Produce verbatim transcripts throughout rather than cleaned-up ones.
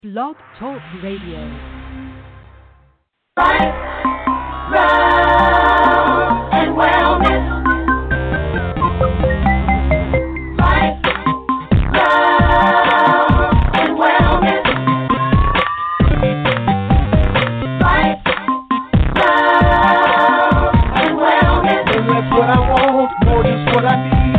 Blog Talk Radio. Life, love, and wellness. Life, love, and wellness. Life, love, and wellness. And that's what I want, more just what I need.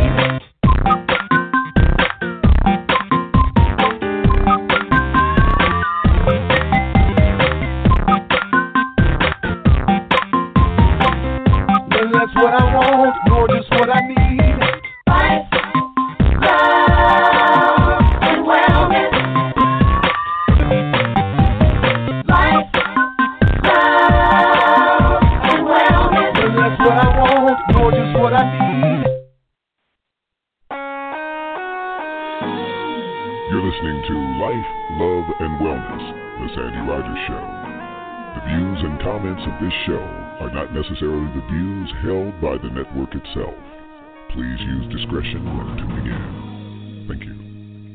That's what I want, more just what I need. Life, love, and wellness. Life, love, and wellness. And that's what I want, more just what I need. You're listening to Life, Love, and Wellness, The Sandy Rogers Show. The views and comments of this show are not necessarily the views held by the network itself. Please use discretion when tuning in. Thank you.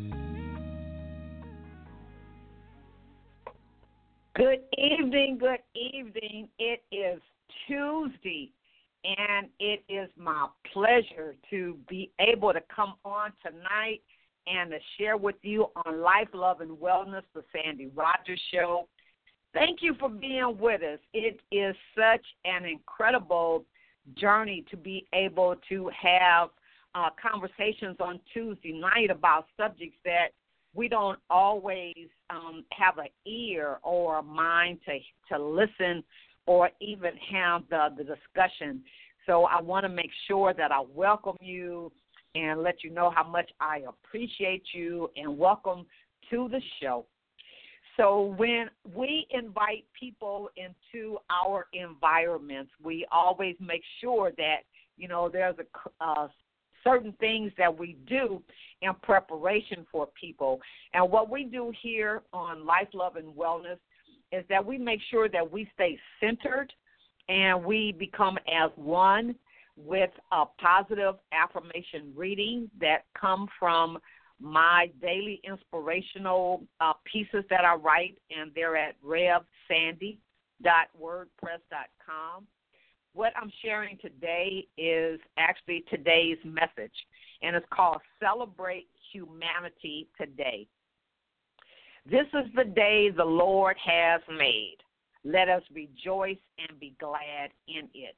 Good evening, good evening. It is Tuesday, and it is my pleasure to be able to come on tonight and to share with you on Life, Love, and Wellness, the Sandy Rogers Show. Thank you for being with us. It is such an incredible journey to be able to have uh, conversations on Tuesday night about subjects that we don't always um, have an ear or a mind to to listen or even have the, the discussion. So I want to make sure that I welcome you and let you know how much I appreciate you, and welcome to the show. So when we invite people into our environments, we always make sure that, you know, there's a uh, certain things that we do in preparation for people. And what we do here on Life, Love, and Wellness is that we make sure that we stay centered and we become as one with a positive affirmation reading that come from my daily inspirational uh, pieces that I write, and they're at rev sandy dot wordpress dot com. What I'm sharing today is actually today's message, and it's called Celebrate Humanity Today. This is the day the Lord has made. Let us rejoice and be glad in it.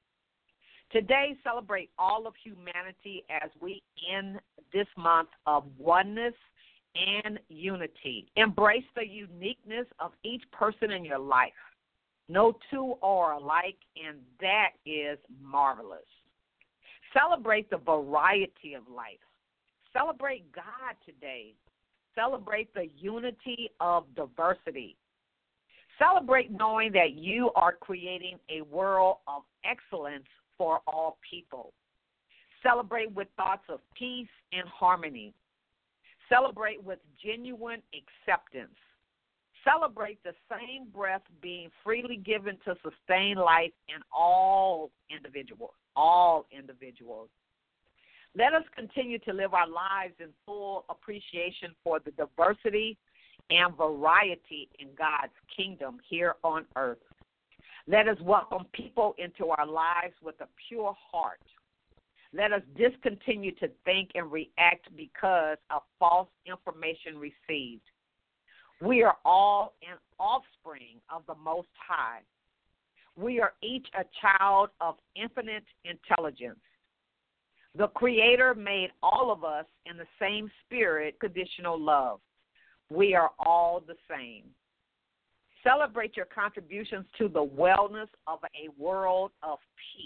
Today, celebrate all of humanity as we end this month of oneness and unity. Embrace the uniqueness of each person in your life. No two are alike, and that is marvelous. Celebrate the variety of life. Celebrate God today. Celebrate the unity of diversity. Celebrate knowing that you are creating a world of excellence for all people. Celebrate with thoughts of peace and harmony. Celebrate with genuine acceptance. Celebrate the same breath being freely given to sustain life in all individuals, all individuals. Let us continue to live our lives in full appreciation for the diversity and variety in God's kingdom here on earth. Let us welcome people into our lives with a pure heart. Let us discontinue to think and react because of false information received. We are all an offspring of the Most High. We are each a child of infinite intelligence. The Creator made all of us in the same spirit, conditional love. We are all the same. Celebrate your contributions to the wellness of a world of peace.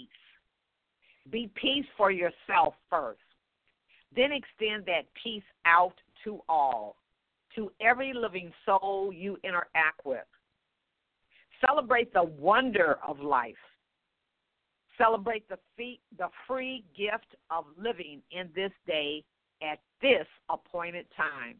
Be peace for yourself first. Then extend that peace out to all, to every living soul you interact with. Celebrate the wonder of life. Celebrate the, fee- the free gift of living in this day at this appointed time.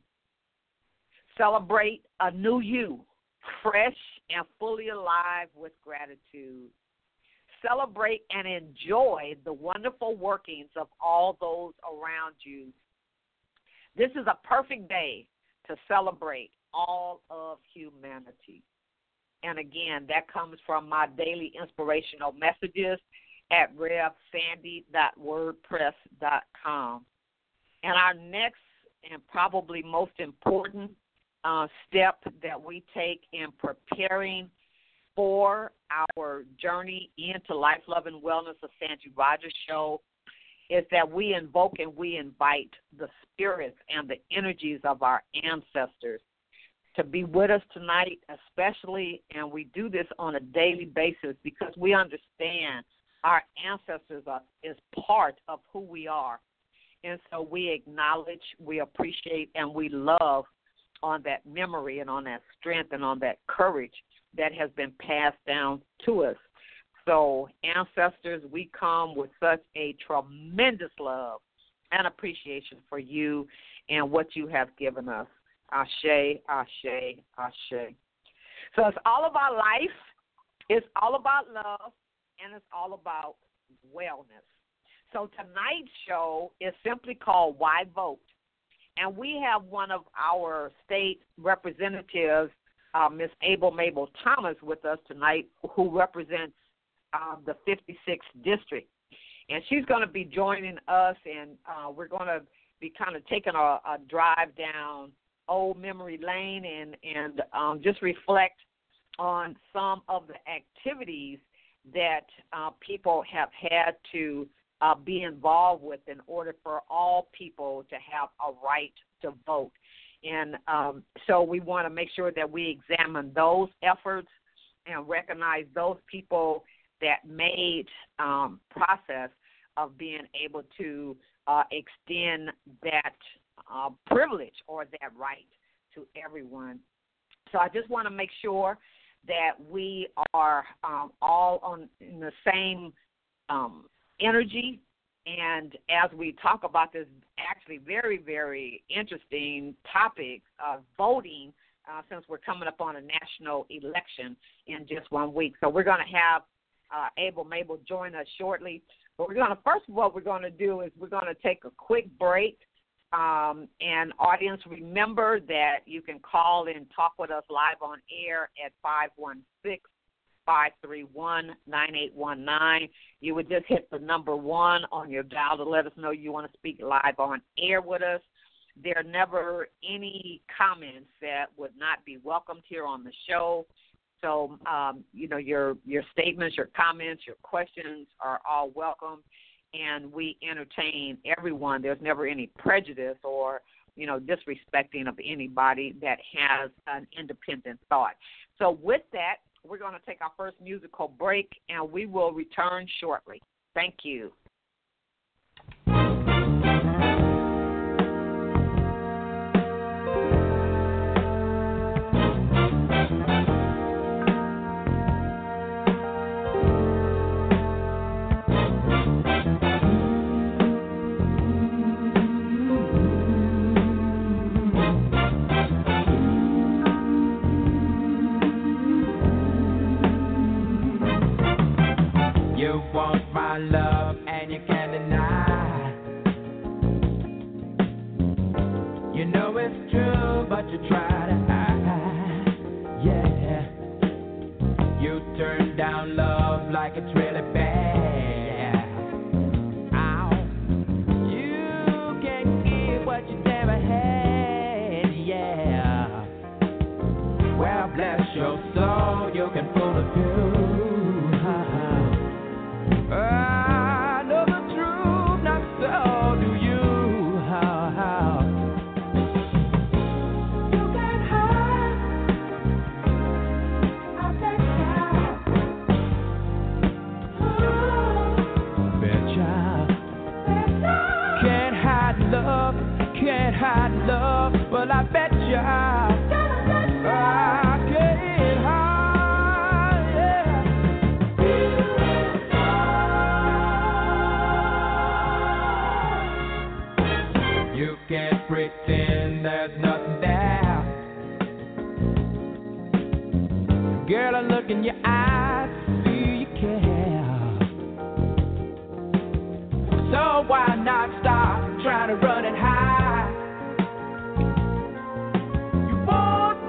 Celebrate a new you, fresh and fully alive with gratitude. Celebrate and enjoy the wonderful workings of all those around you. This is a perfect day to celebrate all of humanity. And again, that comes from my daily inspirational messages at rev sandy dot wordpress dot com. And our next and probably most important uh, step that we take in preparing for our journey into Life, Love, and Wellness, the Sandy Rogers Show, is that we invoke and we invite the spirits and the energies of our ancestors to be with us tonight, especially, and we do this on a daily basis because we understand our ancestors are, is part of who we are. And so we acknowledge, we appreciate, and we love on that memory and on that strength and on that courage that has been passed down to us. So, ancestors, we come with such a tremendous love and appreciation for you and what you have given us. Ashe, ashe, ashe. So it's all about life, it's all about love, and it's all about wellness. So tonight's show is simply called Why Vote? And we have one of our state representatives, uh, Miz Abel Mabel Thomas, with us tonight, who represents uh, the fifty-sixth District. And she's going to be joining us, and uh, we're going to be kind of taking a, a drive down old memory lane and, and um, just reflect on some of the activities that uh, people have had to uh, be involved with in order for all people to have a right to vote. And um, so we want to make sure that we examine those efforts and recognize those people that made um, process of being able to uh, extend that uh, privilege or that right to everyone. So I just want to make sure that we are um, all on in the same um, energy. And as we talk about this actually very, very interesting topic of voting, uh, since we're coming up on a national election in just one week. So we're going to have uh, Abel Mabel join us shortly. But we're going to, first of all, what we're going to do is we're going to take a quick break. Um, and audience, remember that you can call and talk with us live on air at five one six, five three one, nine eight one nine. You would just hit the number one on your dial to let us know you want to speak live on air with us. There are never any comments that would not be welcomed here on the show. So, um, you know, your your statements, your comments, your questions are all welcome. And we entertain everyone. There's never any prejudice or, you know, disrespecting of anybody that has an independent thought. So with that, we're going to take our first musical break, and we will return shortly. Thank you. Love and you can't deny. You know it's true, but you try to hide. Yeah, you turn down love like it's really bad. Ow, you can't give what you never had. Yeah, well bless your soul, you can fool a few. I know the truth, not so do you. How, how? You can't hide. I bet you. Bet child. Can't hide love, can't hide love. Well, I bet you. I can't hide, yeah. You can't pretend there's nothing there. Girl, I look in your eyes, see you care. So why not stop trying to run and hide? You won't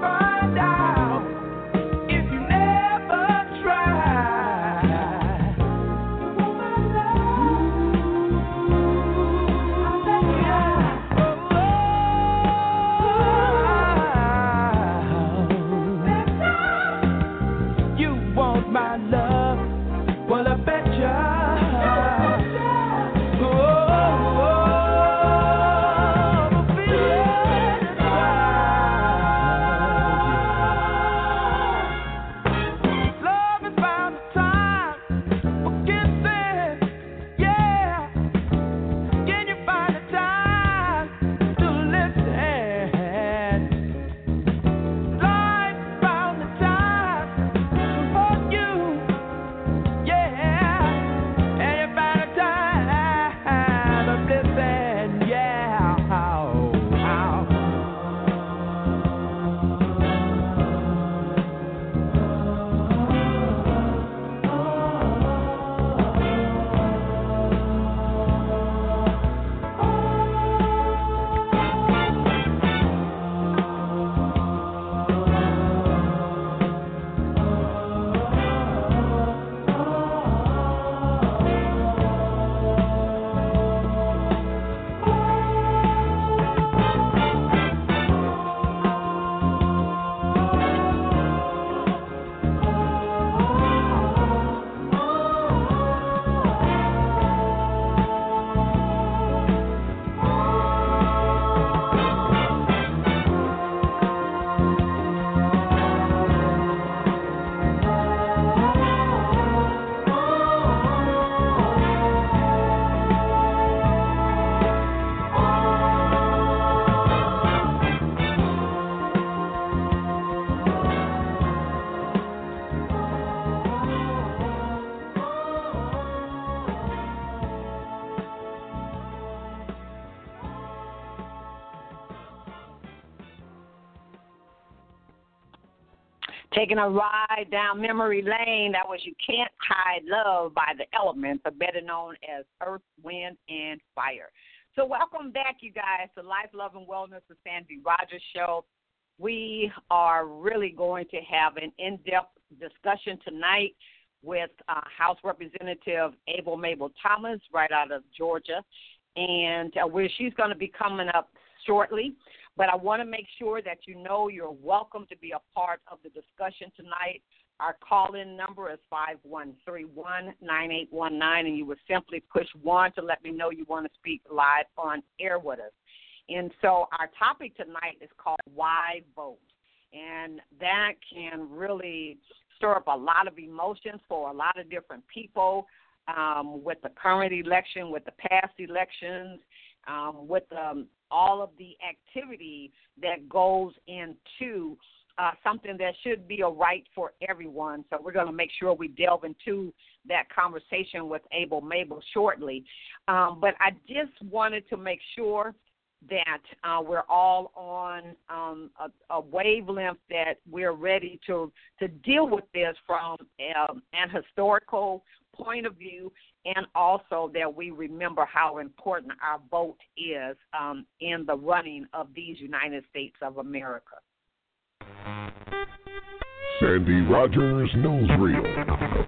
Taking a ride down memory lane, that was You Can't Hide Love by The Elements, or better known as Earth, Wind, and Fire. So welcome back, you guys, to Life, Love, and Wellness, the Sandy Rogers Show. We are really going to have an in-depth discussion tonight with uh, House Representative Able Mabel Thomas right out of Georgia, and uh, where she's going to be coming up shortly. But I want to make sure that you know you're welcome to be a part of the discussion tonight. Our call-in number is five one three one, nine eight one nine, and you would simply push one to let me know you want to speak live on air with us. And so our topic tonight is called Why Vote? And that can really stir up a lot of emotions for a lot of different people um, with the current election, with the past elections, um, with um, all of the activity that goes into uh, something that should be a right for everyone. So we're going to make sure we delve into that conversation with Able Mabel shortly. Um, but I just wanted to make sure that uh, we're all on um, a, a wavelength, that we're ready to, to deal with this from um, an historical point of view, and also that we remember how important our vote is um, in the running of these United States of America. Sandy Rogers Newsreel.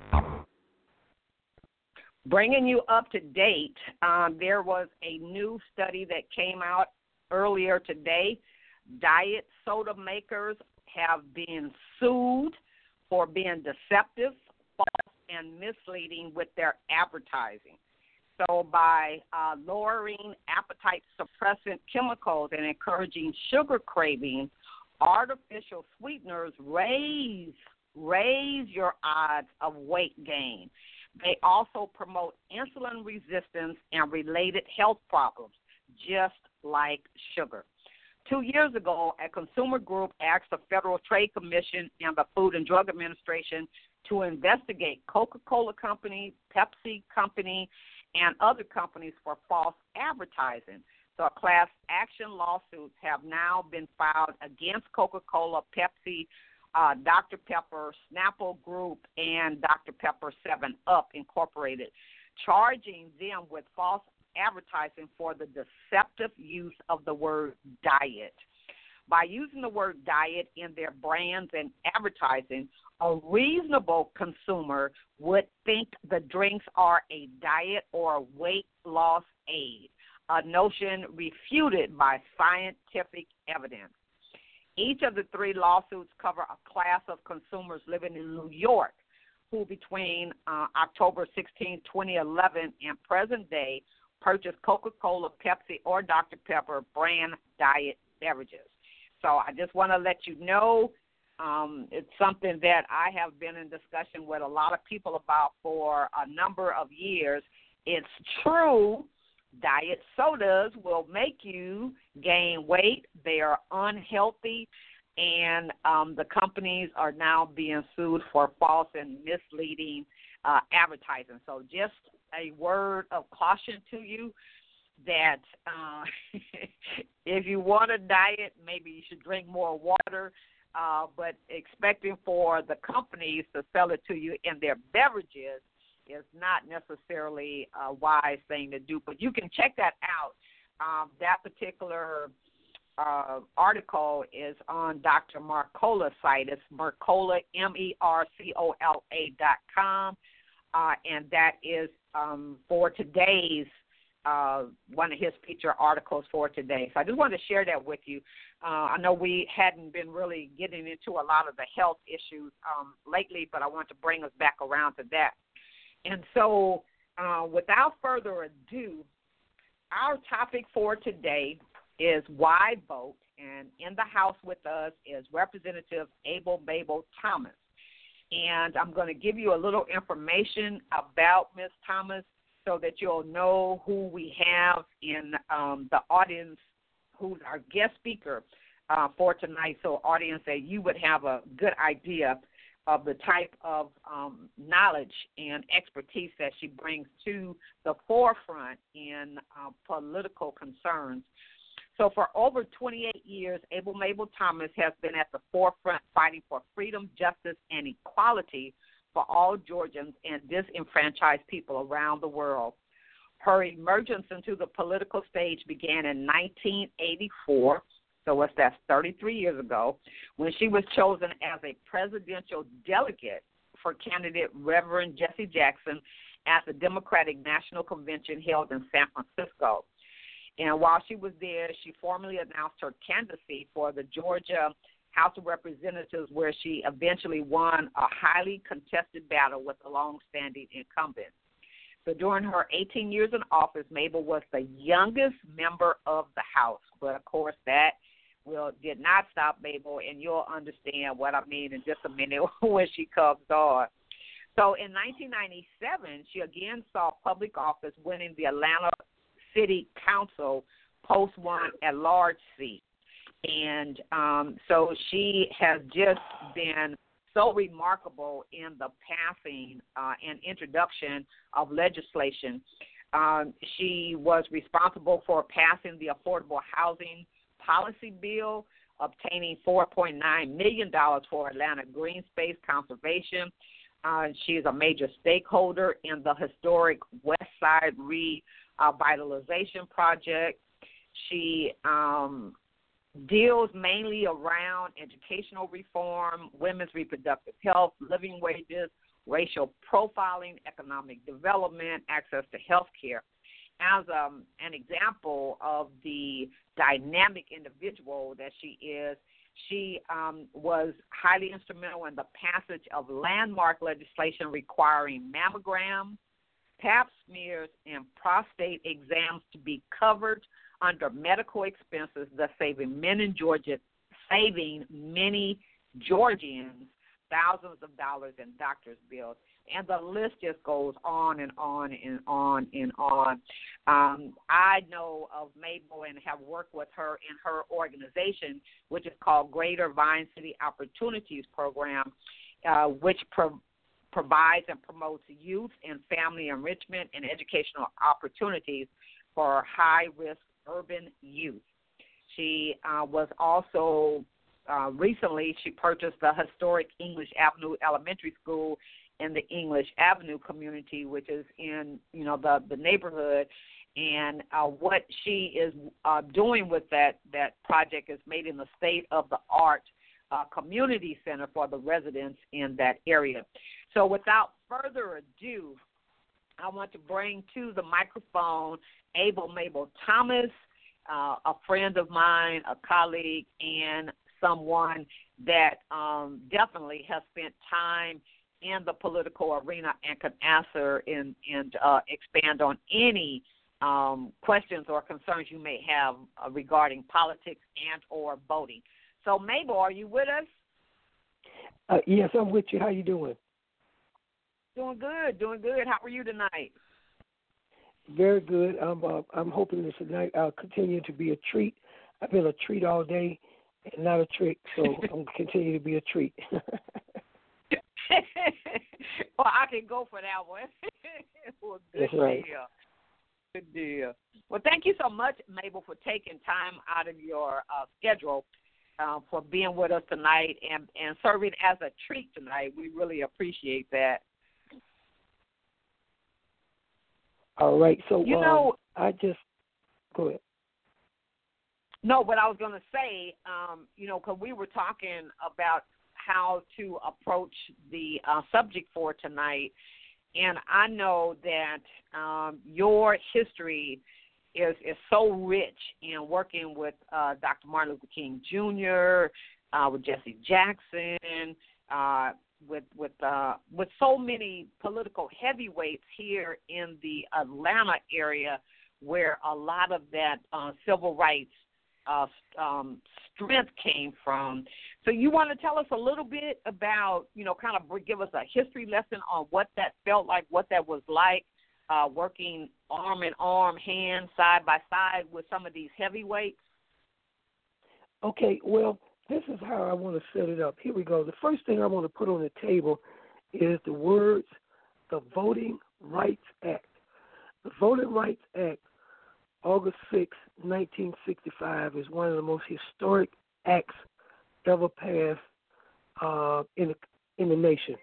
Bringing you up to date, um, there was a new study that came out earlier today. Diet soda makers have been sued for being deceptive, false, and misleading with their advertising. So by uh, lowering appetite suppressant chemicals and encouraging sugar craving, artificial sweeteners raise, raise your odds of weight gain. They also promote insulin resistance and related health problems, just like sugar. Two years ago, a consumer group asked the Federal Trade Commission and the Food and Drug Administration to investigate Coca-Cola Company, Pepsi Company, and other companies for false advertising. So class action lawsuits have now been filed against Coca-Cola, Pepsi, Uh, Doctor Pepper, Snapple Group, and Doctor Pepper seven up Incorporated, charging them with false advertising for the deceptive use of the word diet. By using the word diet in their brands and advertising, a reasonable consumer would think the drinks are a diet or a weight loss aid, a notion refuted by scientific evidence. Each of the three lawsuits cover a class of consumers living in New York who between uh, October sixteenth, twenty eleven and present day purchased Coca-Cola, Pepsi, or Doctor Pepper brand diet beverages. So I just want to let you know um, it's something that I have been in discussion with a lot of people about for a number of years. It's true. Diet sodas will make you gain weight. They are unhealthy, and um, the companies are now being sued for false and misleading uh, advertising. So just a word of caution to you that uh, if you want a diet, maybe you should drink more water, uh, but expecting for the companies to sell it to you in their beverages is not necessarily a wise thing to do. But you can check that out. Um, that particular uh, article is on Doctor Mercola's site. It's Mercola, M E R C O L A dot com, uh, and that is um, for today's, uh, one of his feature articles for today. So I just wanted to share that with you. Uh, I know we hadn't been really getting into a lot of the health issues um, lately, but I want to bring us back around to that. And so uh, without further ado, our topic for today is why vote, and in the House with us is Representative Able Mabel Thomas. And I'm going to give you a little information about Miz Thomas so that you'll know who we have in um, the audience, who's our guest speaker uh, for tonight, so audience that you would have a good idea of the type of um, knowledge and expertise that she brings to the forefront in uh, political concerns. So for over twenty-eight years, Able Mabel Thomas has been at the forefront fighting fighting for freedom, justice, and equality for all Georgians and disenfranchised people around the world. Her emergence into the political stage began in nineteen eighty-four, so what's that, thirty-three years ago, when she was chosen as a presidential delegate for candidate Reverend Jesse Jackson at the Democratic National Convention held in San Francisco. And while she was there, she formally announced her candidacy for the Georgia House of Representatives, where she eventually won a highly contested battle with the long-standing incumbent. So during her eighteen years in office, Mabel was the youngest member of the House. But, of course, that will did not stop Mabel, and you'll understand what I mean in just a minute when she comes on. So in nineteen ninety-seven, she again saw public office, winning the Atlanta City Council post one at-large seat. And um, so she has just been so remarkable in the passing uh, and introduction of legislation. Um, she was responsible for passing the Affordable Housing Policy Bill, obtaining four point nine million dollars for Atlanta green space conservation. Uh, she is a major stakeholder in the historic West Side Revitalization Project. She um, deals mainly around educational reform, women's reproductive health, living wages, racial profiling, economic development, access to health care. As um, an example of the dynamic individual that she is, she um, was highly instrumental in the passage of landmark legislation requiring mammograms, pap smears, and prostate exams to be covered under medical expenses, thus saving men in Georgia, saving many Georgians thousands of dollars in doctor's bills. And the list just goes on and on and on and on. Um, I know of Mabel and have worked with her in her organization, which is called Greater Vine City Opportunities Program, uh, which pro- provides and promotes youth and family enrichment and educational opportunities for high-risk urban youth. She uh, was also uh, recently, she purchased the historic English Avenue Elementary School in the English Avenue community, which is in, you know, the, the neighborhood. And uh, what she is uh, doing with that, that project is making the state-of-the-art uh, community center for the residents in that area. So without further ado, I want to bring to the microphone Able Mabel Thomas, uh, a friend of mine, a colleague, and someone that um, definitely has spent time in the political arena and can answer and, and uh, expand on any um, questions or concerns you may have uh, regarding politics and or voting. So, Mabel, are you with us? Uh, yes, I'm with you. How you doing? Doing good, doing good. How are you tonight? Very good. I'm uh, I'm hoping this tonight I'll continue to be a treat. I've been a treat all day and not a trick, so I'm going to continue to be a treat. Well, I can go for that one. Well, good That's right. deal. Good deal. Well, thank you so much, Mabel, for taking time out of your uh, schedule uh, for being with us tonight and, and serving as a treat tonight. We really appreciate that. All right. So, you um, know, I just go ahead. No, what I was going to say, um, you know, because we were talking about how to approach the uh, subject for tonight, and I know that um, your history is is so rich in working with uh, Doctor Martin Luther King Junior, uh, with Jesse Jackson, uh, with with uh, with so many political heavyweights here in the Atlanta area, where a lot of that uh, civil rights Uh, um, strength came from. So you want to tell us a little bit about, you know, kind of give us a history lesson on what that felt like, what that was like, uh, working arm in arm, hand, side by side with some of these heavyweights? Okay, well, this is how I want to set it up. Here we go. The first thing I want to put on the table is the words, the Voting Rights Act. The Voting Rights Act, August sixth, nineteen sixty-five, is one of the most historic acts ever passed uh, in the in the nation.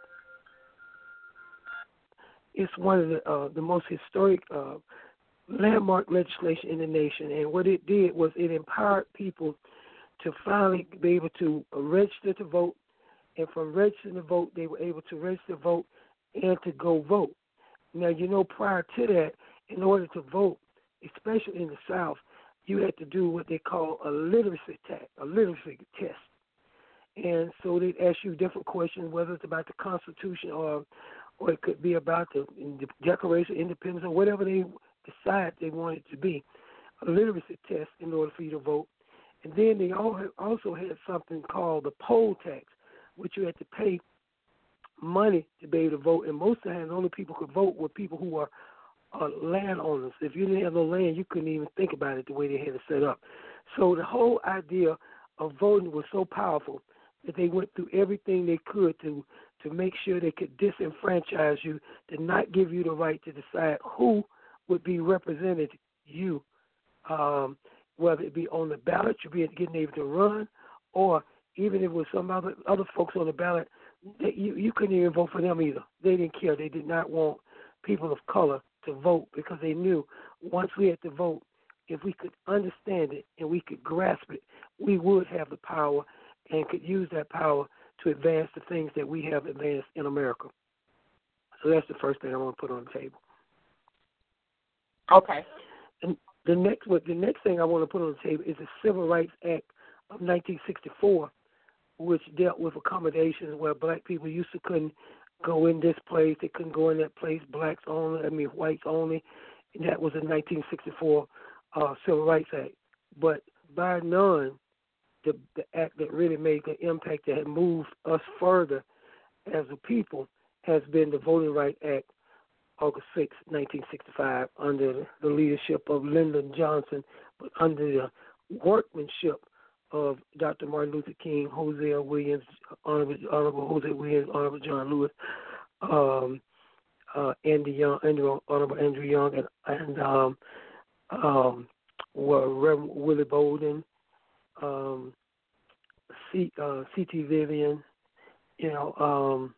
It's one of the uh, the most historic uh, landmark legislation in the nation, and what it did was it empowered people to finally be able to register to vote, and from registering to vote, they were able to register to vote and to go vote. Now, you know, prior to that, in order to vote, especially in the South, you had to do what they call a literacy test, a literacy test. And so they'd ask you different questions, whether it's about the Constitution or or it could be about the, the Declaration of Independence or whatever they decide they want it to be, a literacy test in order for you to vote. And then they also had something called the poll tax, which you had to pay money to be able to vote. And most of the time, the only people who could vote were people who were uh, landowners. If you didn't have no land, you couldn't even think about it the way they had it set up. So the whole idea of voting was so powerful that they went through everything they could to to make sure they could disenfranchise you, to not give you the right to decide who would be represented you, um, whether it be on the ballot, you be getting able to run, or even if it was some other other folks on the ballot, they, you, you couldn't even vote for them either. They didn't care. They did not want people of color to vote because they knew once we had to vote, if we could understand it and we could grasp it, we would have the power and could use that power to advance the things that we have advanced in America. So that's the first thing I want to put on the table. Okay. And the next, what the next thing I want to put on the table is the Civil Rights Act of nineteen sixty-four, which dealt with accommodations where black people used to couldn't go in this place, they couldn't go in that place, blacks only, I mean whites only, and that was the nineteen sixty-four uh, Civil Rights Act. But by none, the, the act that really made the impact that had moved us further as a people has been the Voting Rights Act, August sixth, nineteen sixty-five, under the leadership of Lyndon Johnson, but under the workmanship of Doctor Martin Luther King, Hosea Williams, Honorable, Honorable Hosea Williams, Honorable John Lewis, um, uh, Andy Young, Andrew, Honorable Andrew Young, and, and um, um, Reverend Willie Bolden, um, C, uh, C T Vivian, you know, um,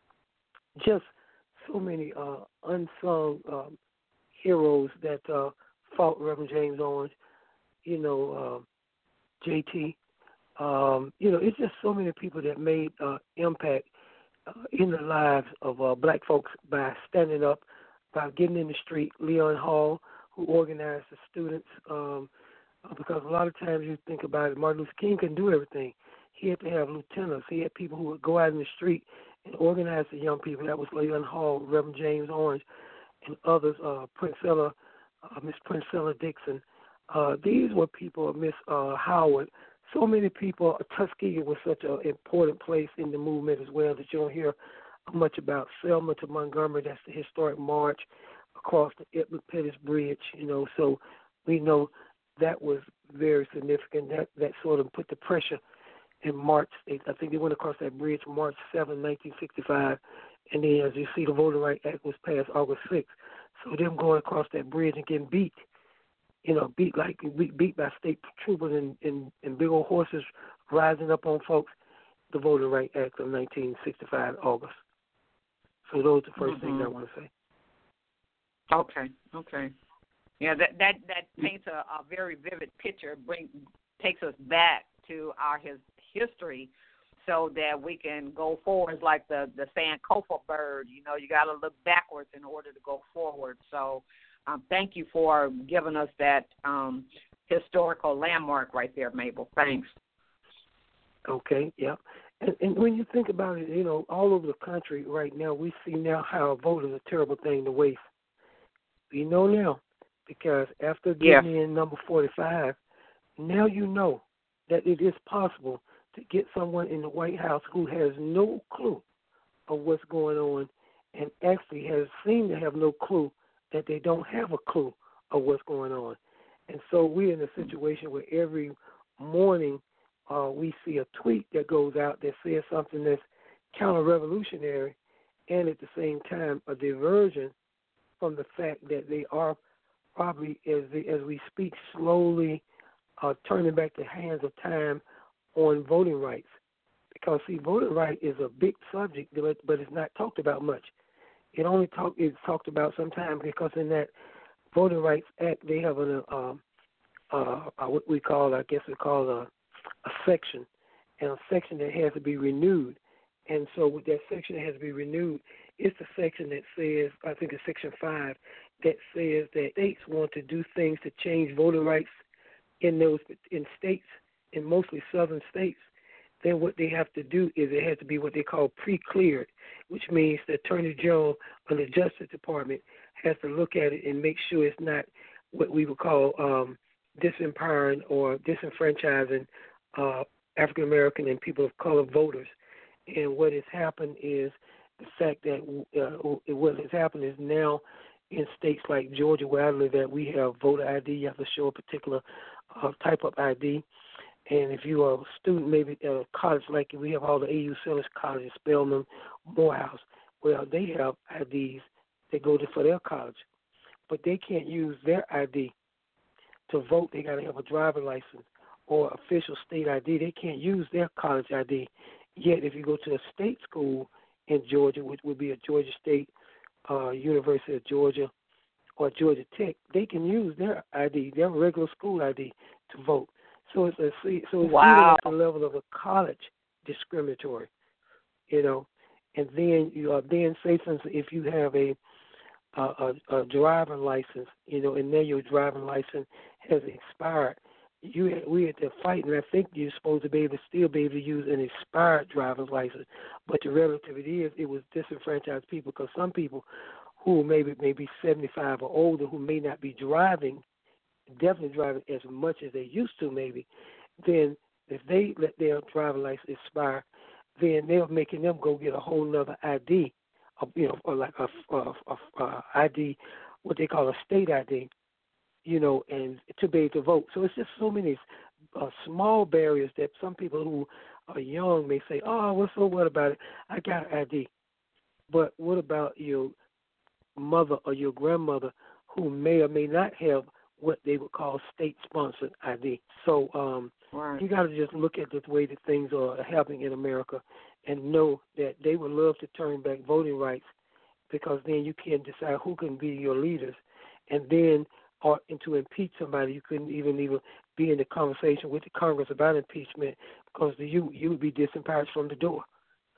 just so many uh, unsung um, heroes that uh, fought Reverend James Orange, you know, uh, J T. Um, you know, it's just so many people that made uh, impact uh, in the lives of uh, black folks by standing up, by getting in the street. Leon Hall, who organized the students, um, uh, because a lot of times you think about it, Martin Luther King couldn't do everything. He had to have lieutenants. He had people who would go out in the street and organize the young people. That was Leon Hall, Reverend James Orange, and others, uh, Princella, uh, Miss Princella Dixon. Uh, these were people, Miss uh, Howard. So many people. Tuskegee was such an important place in the movement as well that you don't hear much about. Selma to Montgomery, that's the historic march across the Edmund Pettus Bridge, you know. So we know that was very significant. That that sort of put the pressure in March. I think they went across that bridge March seventh, nineteen sixty-five. And then, as you see, the Voting Rights Act was passed August sixth. So them going across that bridge and getting beat, you know, beat like beat by state troopers and, and, and big old horses rising up on folks, the Voting Rights Act of nineteen sixty-five, August. So those are the first mm-hmm. things I want to say. Okay, okay. Yeah, that that, that paints a, a very vivid picture, bring takes us back to our his history so that we can go forward like the, the Sankofa bird. You know, you got to look backwards in order to go forward. So um, thank you for giving us that um, historical landmark right there, Mabel. Thanks. Okay, yeah. And, and when you think about it, you know, all over the country right now, we see now how a vote is a terrible thing to waste. We know now because after getting yeah. in number forty-five, now you know that it is possible to get someone in the White House who has no clue of what's going on and actually has seemed to have no clue that they don't have a clue of what's going on. And so we're in a situation where every morning uh, we see a tweet that goes out that says something that's counter-revolutionary and at the same time a diversion from the fact that they are probably, as, they, as we speak, slowly uh, turning back the hands of time on voting rights. Because, see, voting right is a big subject, but, but it's not talked about much. It only talk, it's talked about sometimes because in that Voting Rights Act, they have a, um, uh, uh, what we call, I guess we call a, a section, and a section that has to be renewed. And so with that section that has to be renewed, it's the section that says, I think it's Section five, that says that states want to do things to change voting rights in those in states, in mostly southern states. Then what they have to do is it has to be what they call pre-cleared, which means the Attorney General or the Justice Department has to look at it and make sure it's not what we would call um, disempowering or disenfranchising uh, African American and people of color voters. And what has happened is the fact that uh, what has happened is now in states like Georgia, where I live at, we have voter I D. You have to show a particular uh, type of I D. And if you are a student, maybe at a college, like we have all the A U Sellers colleges, Spelman, Morehouse, well, they have I Ds that go to for their college. But they can't use their I D to vote. They got to have a driver license or official state I D. They can't use their college I D. Yet if you go to a state school in Georgia, which would be a Georgia State, uh, University of Georgia, or Georgia Tech, they can use their I D, their regular school I D, to vote. So it's a, so it's wow. even at the level of a college discriminatory, you know. And then you uh, then say, for instance, if you have a a, a, a driving license, you know, and then your driving license has expired, you we had to fight, and I think you're supposed to be able to still be able to use an expired driver's license. But the relativity is it was disenfranchised people because some people who maybe maybe seventy-five or older who may not be driving, definitely driving as much as they used to maybe, then if they let their driving license expire, then they're making them go get a whole nother I D, you know, or like a, a, a, a I D, what they call a state I D, you know, and to be able to vote. So it's just so many uh, small barriers that some people who are young may say, oh, what's so what about it? I got an I D. But what about your mother or your grandmother who may or may not have what they would call state-sponsored I D? So um, right. You got to just look at the way that things are happening in America and know that they would love to turn back voting rights because then you can decide who can be your leaders. And then or and to impeach somebody, you couldn't even even be in the conversation with the Congress about impeachment because you you would be disempowered from the door.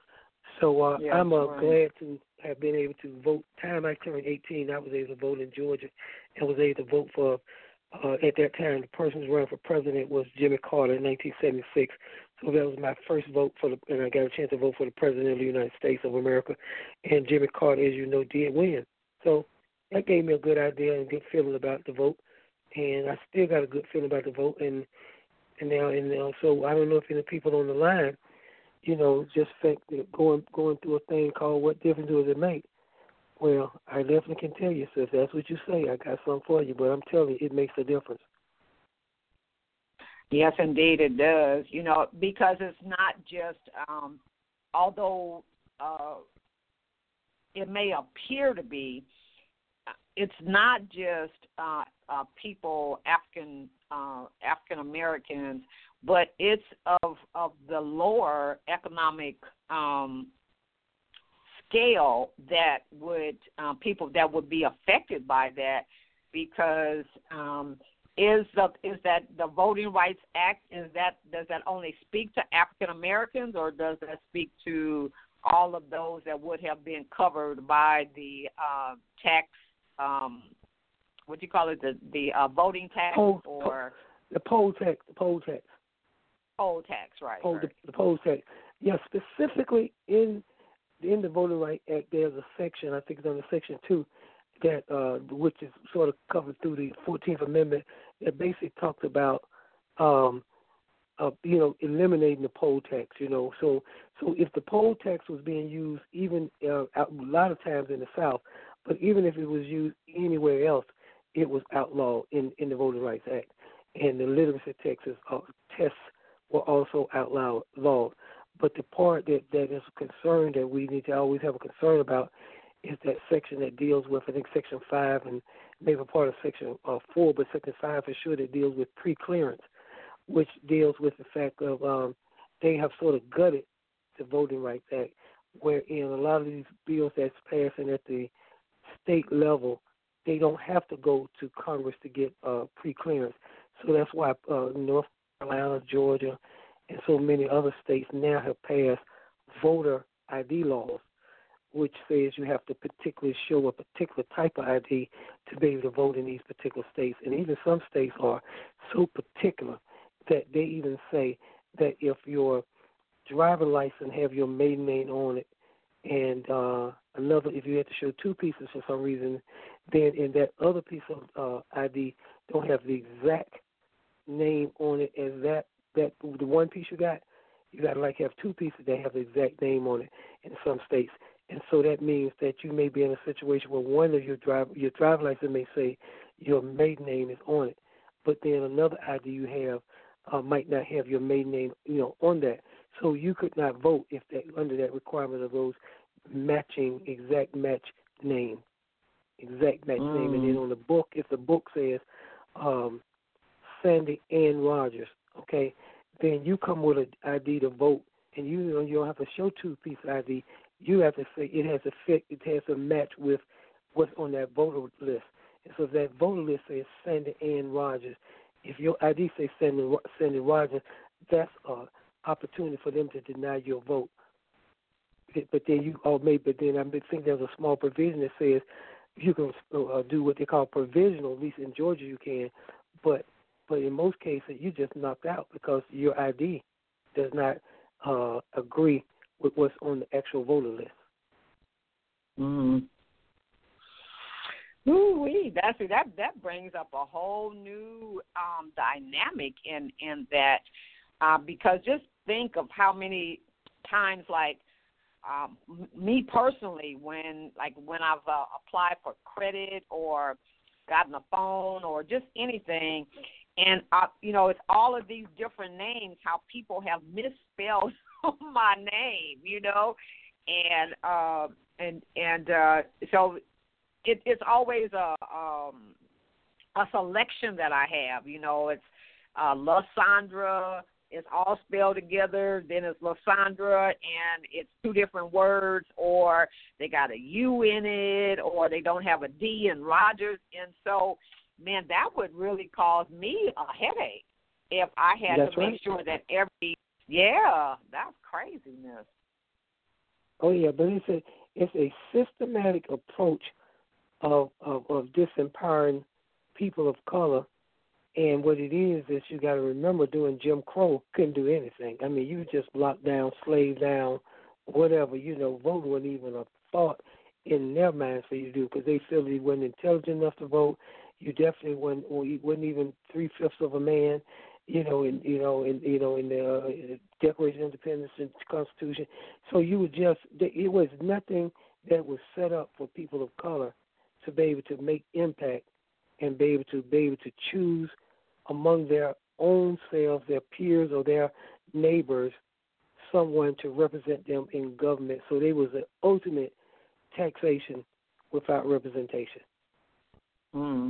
So uh, yes, I'm uh, right. glad to have been able to vote. Time I turned eighteen, I was able to vote in Georgia and was able to vote for, uh, at that time, the person who was running for president was Jimmy Carter in nineteen seventy-six. So that was my first vote for the, and I got a chance to vote for the president of the United States of America. And Jimmy Carter, as you know, did win. So that gave me a good idea and a good feeling about the vote. And I still got a good feeling about the vote. And and now, and uh, so I don't know if any people on the line, you know, just think that going going through a thing called what difference does it make? Well, I definitely can tell you, so if that's what you say, I got something for you. But I'm telling you, it makes a difference. Yes, indeed it does. You know, because it's not just, um, although uh, it may appear to be, it's not just uh, uh, people, African uh, African Americans, but it's of of the lower economic um, scale that would uh, people that would be affected by that, because um, is the is that the Voting Rights Act, is that does that only speak to African Americans, or does that speak to all of those that would have been covered by the uh, tax? Um, what do you call it? The the uh, voting tax poll, or the poll tax? The poll tax. Poll tax, right? Poll, right. The, the poll tax. Yes, specifically in in the Voting Rights Act, there's a section. I think it's under Section Two, that uh, which is sort of covered through the fourteenth Amendment, that basically talks about um, uh, you know eliminating the poll tax. You know, so so if the poll tax was being used, even uh, out, a lot of times in the South. But even if it was used anywhere else, it was outlawed in, in the Voting Rights Act. And the literacy tests, uh, tests were also outlawed. Law. But the part that, that is a concern that we need to always have a concern about is that section that deals with, I think, Section five and maybe part of Section uh, four, but Section five for sure that deals with pre-clearance, which deals with the fact of um, they have sort of gutted the Voting Rights Act, wherein a lot of these bills that's passing at the state level, they don't have to go to Congress to get uh, pre-clearance. So that's why uh, North Carolina, Georgia, and so many other states now have passed voter I D laws, which says you have to particularly show a particular type of I D to be able to vote in these particular states. And even some states are so particular that they even say that if your driver license have your maiden name on it, and uh, another, if you had to show two pieces for some reason, then in that other piece of uh, I D don't have the exact name on it as that, that the one piece you got, you got to like have two pieces that have the exact name on it in some states. And so that means that you may be in a situation where one of your driver, your driver license may say your maiden name is on it, but then another I D you have uh, might not have your maiden name, you know, on that. So you could not vote if that under that requirement of those matching exact match name, exact match mm. name, and then on the book, if the book says um, Sandy Ann Rogers, okay, then you come with an I D to vote, and you you don't have to show two piece I D. You have to say it has a fit, it has a match with what's on that voter list. And so if that voter list says Sandy Ann Rogers, if your I D says Sandy, Sandy Rogers, that's an opportunity for them to deny your vote. But then you, oh, maybe, but then I think there's a small provision that says you can uh, do what they call provisional. At least in Georgia, you can. But but in most cases, you just knocked out because your I D does not uh, agree with what's on the actual voter list. Mm-hmm. Ooh-wee, that's that that brings up a whole new um, dynamic in in that uh, because just think of how many times, like um, me personally, when like when I've uh, applied for credit or gotten a phone or just anything, and uh, you know it's all of these different names, how people have misspelled my name, you know, and uh, and and uh, so. It, it's always a um, a selection that I have. You know, it's uh, LaSandra. It's all spelled together. Then it's LaSandra, and it's two different words, or they got a U in it, or they don't have a D in Rogers. And so, man, that would really cause me a headache if I had That's to make right. sure that every yeah, that's craziness. Oh yeah, but it's a it's a systematic approach Of, of of disempowering people of color, and what it is is you got to remember during Jim Crow couldn't do anything. I mean, you just locked down, slaved down, whatever. You know, voting wasn't even a thought in their minds for you to do because they feel you weren't intelligent enough to vote. You definitely weren't, or you wasn't even three fifths of a man. You know, in you know, in you know, in the uh, Declaration of Independence and Constitution. So you were just it was nothing that was set up for people of color to be able to make impact and be able to be able to choose among their own selves, their peers or their neighbors, someone to represent them in government. So there was an ultimate taxation without representation. Mm.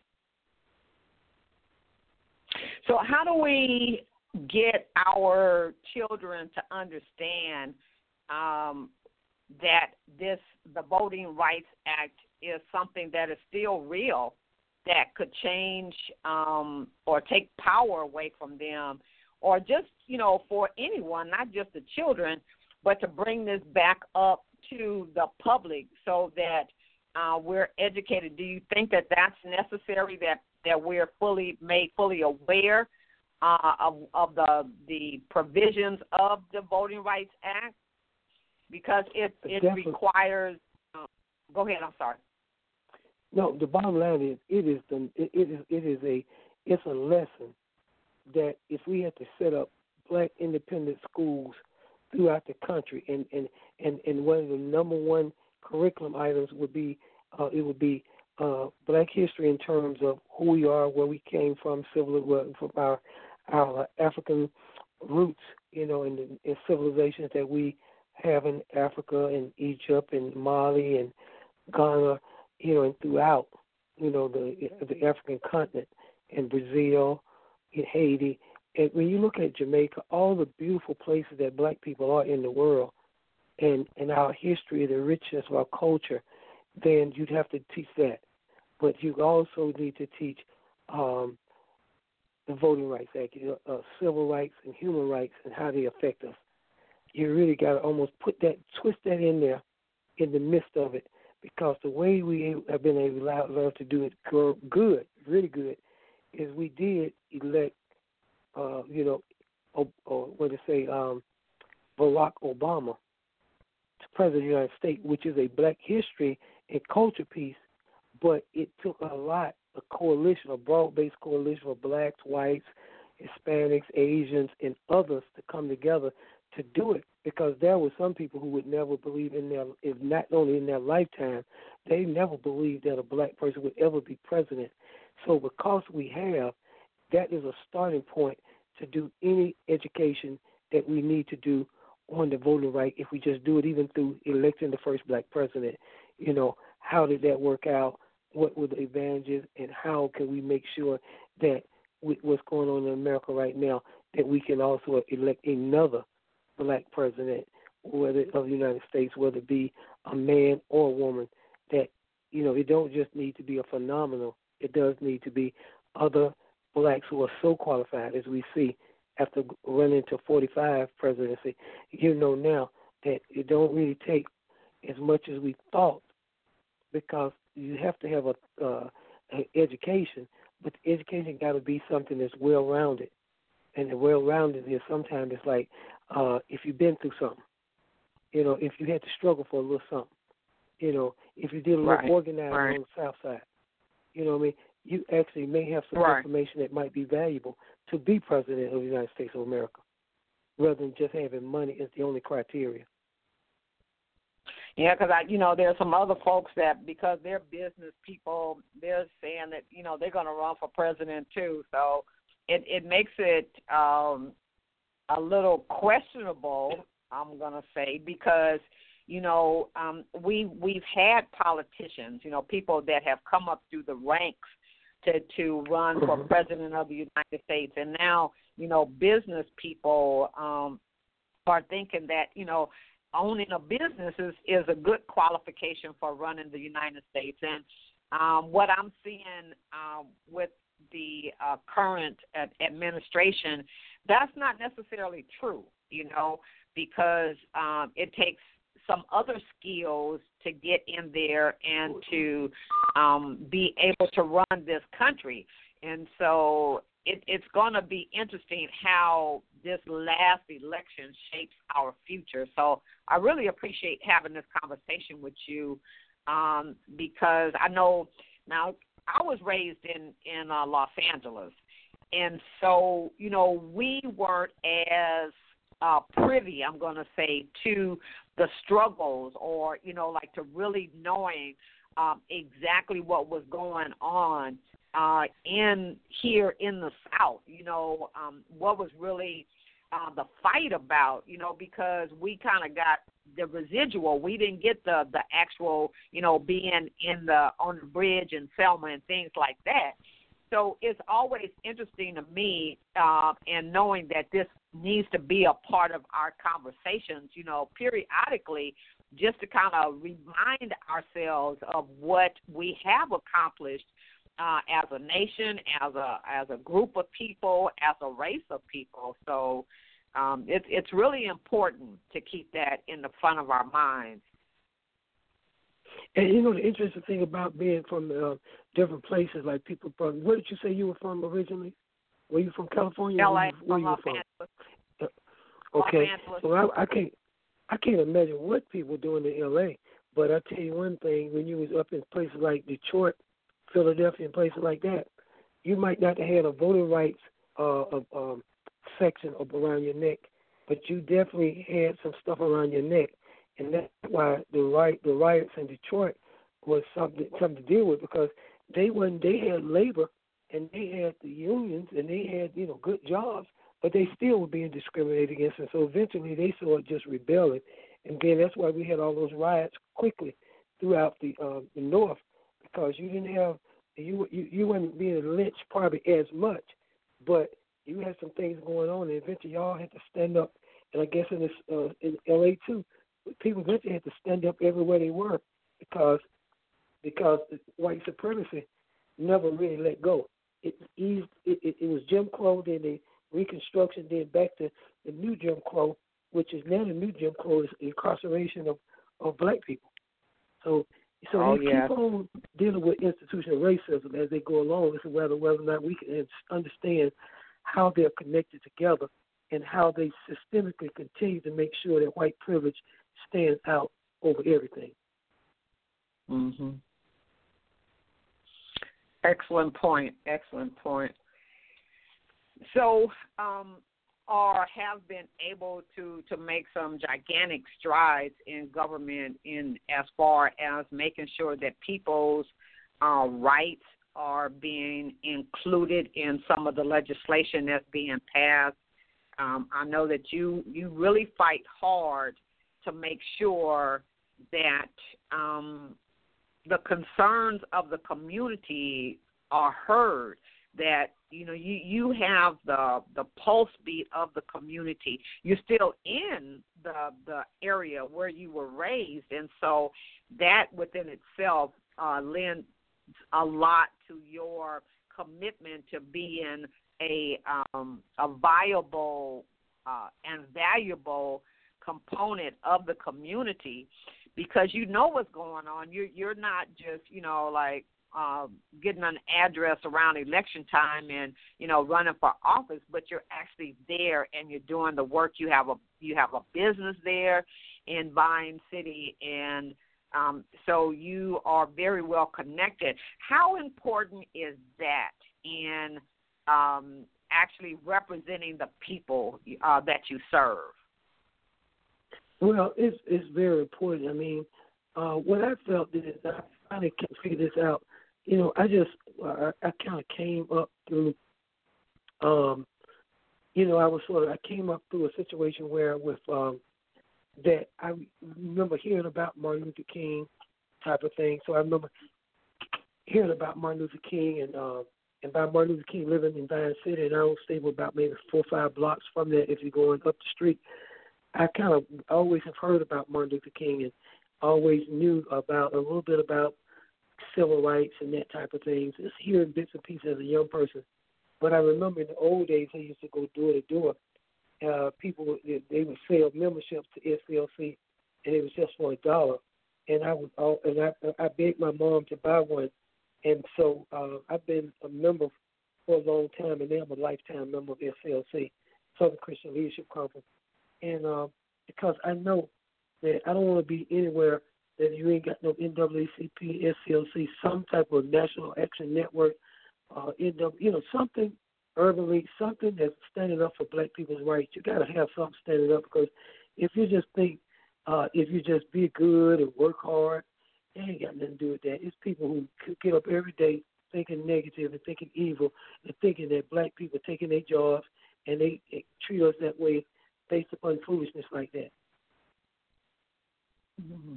So how do we get our children to understand um, that this the Voting Rights Act is something that is still real, that could change um, or take power away from them, or just, you know, for anyone, not just the children, but to bring this back up to the public so that uh, we're educated? Do you think that that's necessary, that, that we're fully made fully aware uh, of, of the the provisions of the Voting Rights Act? Because it, it requires uh, – go ahead, I'm sorry. No, the bottom line is it is the it, it is it is a it's a lesson that if we had to set up black independent schools throughout the country, and and, and, and one of the number one curriculum items would be uh, it would be uh, black history in terms of who we are, where we came from, civil from our our African roots, you know, in the in civilizations that we have in Africa and Egypt and Mali and Ghana. You know, and throughout, you know, the the African continent, in Brazil, in Haiti, And when you look at Jamaica, all the beautiful places that black people are in the world, and, and our history, the richness of our culture, then you'd have to teach that. But you also need to teach um, the Voting Rights Act, uh, civil rights and human rights, and how they affect us. You really got to almost put that, twist that in there, in the midst of it, because the way we have been able to do it good, really good, is we did elect, uh, you know, or, or what to say, um, Barack Obama to President of the United States, which is a black history and culture piece, but it took a lot, a coalition, a broad-based coalition of blacks, whites, Hispanics, Asians, and others to come together to do it, because there were some people who would never believe in their, if not only in their lifetime, they never believed that a black person would ever be president. So because we have, that is a starting point to do any education that we need to do on the voting right. If we just do it even through electing the first black president, you know, how did that work out? What were the advantages, and how can we make sure that with what's going on in America right now, that we can also elect another black president, whether of the United States, whether it be a man or a woman, that, you know, it don't just need to be a phenomenal. It does need to be other blacks who are so qualified, as we see after running to forty-five presidency. You know now that it don't really take as much as we thought, because you have to have a uh, an education, but the education got to be something that's well-rounded. And the well-rounded is sometimes it's like uh, if you've been through something, you know, if you had to struggle for a little something, you know, if you did a little Right. organizing Right. on the South Side, you know what I mean? You actually may have some Right. information that might be valuable to be president of the United States of America, rather than just having money as the only criteria. Yeah, because I, you know, there's some other folks that, because they're business people, they're saying that, you know, they're going to run for president too. So it it makes it um, a little questionable, I'm going to say, because, you know, um, we we've had politicians, you know, people that have come up through the ranks to to run for president of the United States, and now, you know, business people um, are thinking that, you know, owning a business is, is a good qualification for running the United States. And um, what I'm seeing um, with the uh, current uh, administration, that's not necessarily true, you know, because um, it takes some other skills to get in there and to um, be able to run this country. And so it, it's going to be interesting how this last election shapes our future. So I really appreciate having this conversation with you um, because I know now I was raised in, in uh, Los Angeles. And so, you know, we weren't as uh, privy, I'm going to say, to the struggles or, you know, like to really knowing um, exactly what was going on uh, in here in the South, you know, um, what was really uh, the fight about, you know, because we kind of got the residual. We didn't get the, the actual, you know, being in the on the bridge in Selma and things like that. So it's always interesting to me uh, and knowing that this needs to be a part of our conversations, you know, periodically, just to kind of remind ourselves of what we have accomplished uh, as a nation, as a as a group of people, as a race of people. So um, it's it's really important to keep that in the front of our minds. And you know the interesting thing about being from uh, different places, like people from, where did you say you were from originally? Were you from California? L A, where from you Los from? Angeles. Okay, Los Angeles. so I, I can't I can't imagine what people doing in L A. But I tell you one thing: when you was up in places like Detroit, Philadelphia, and places like that, you might not have had a voting rights uh, um, section up around your neck, but you definitely had some stuff around your neck. And that's why the right the riots in Detroit was something something to deal with, because they wasn't they had labor and they had the unions and they had, you know, good jobs, but they still were being discriminated against, and so eventually they saw it just rebelling, and then that's why we had all those riots quickly throughout the uh, the North, because you didn't have you you you weren't being lynched probably as much, but you had some things going on, and eventually y'all had to stand up. And I guess in this uh, in L A too, people eventually had to stand up everywhere they were because because white supremacy never really let go. It eased. It, it, it was Jim Crow, then the Reconstruction, then back to the new Jim Crow, which is now the new Jim Crow is incarceration of, of black people. So so Oh, they yes. keep on dealing with institutional racism as they go along. It's whether whether or not we can understand how they're connected together and how they systemically continue to make sure that white privilege stands out over everything. Mm-hmm. Excellent point. Excellent point. So, um, or have been able to, to make some gigantic strides in government in as far as making sure that people's uh, rights are being included in some of the legislation that's being passed. Um, I know that you, you really fight hard to make sure that um, the concerns of the community are heard, that you know you, you have the the pulse beat of the community. You're still in the the area where you were raised, and so that within itself uh, lends a lot to your commitment to being a um, a viable uh, and valuable component of the community, because you know what's going on. You're you're not just you know like. Uh, getting an address around election time and you know running for office, but you're actually there and you're doing the work. You have a you have a business there in Vine City, and um, so you are very well connected. How important is that in um, actually representing the people uh, that you serve? Well, it's it's very important. I mean, uh, what I felt is I finally can figure this out. You know, I just, I, I kind of came up through, um, you know, I was sort of, I came up through a situation where with, um, that I remember hearing about Martin Luther King type of thing. So I remember hearing about Martin Luther King and, uh, and by Martin Luther King living in Vine City, and I don't stay about maybe four or five blocks from there if you're going up the street. I kind of always have heard about Martin Luther King and always knew about, a little bit about civil rights and that type of things. Just hearing bits and pieces as a young person. But I remember in the old days, I used to go door to door. Uh, people would, they would sell memberships to S C L C, and it was just for a dollar. And I would, and I, I begged my mom to buy one. And so uh, I've been a member for a long time, and now I'm a lifetime member of S C L C, Southern Christian Leadership Conference. And uh, because I know that I don't want to be anywhere that you ain't got no N double A C P, S C L C, some type of National Action Network, uh, N W, you know, something, Urban League, something that's standing up for black people's rights. You got to have something standing up, because if you just think, uh, if you just be good and work hard, it ain't got nothing to do with that. It's people who get up every day thinking negative and thinking evil and thinking that black people are taking their jobs, and they, they treat us that way based upon foolishness like that. Mm-hmm.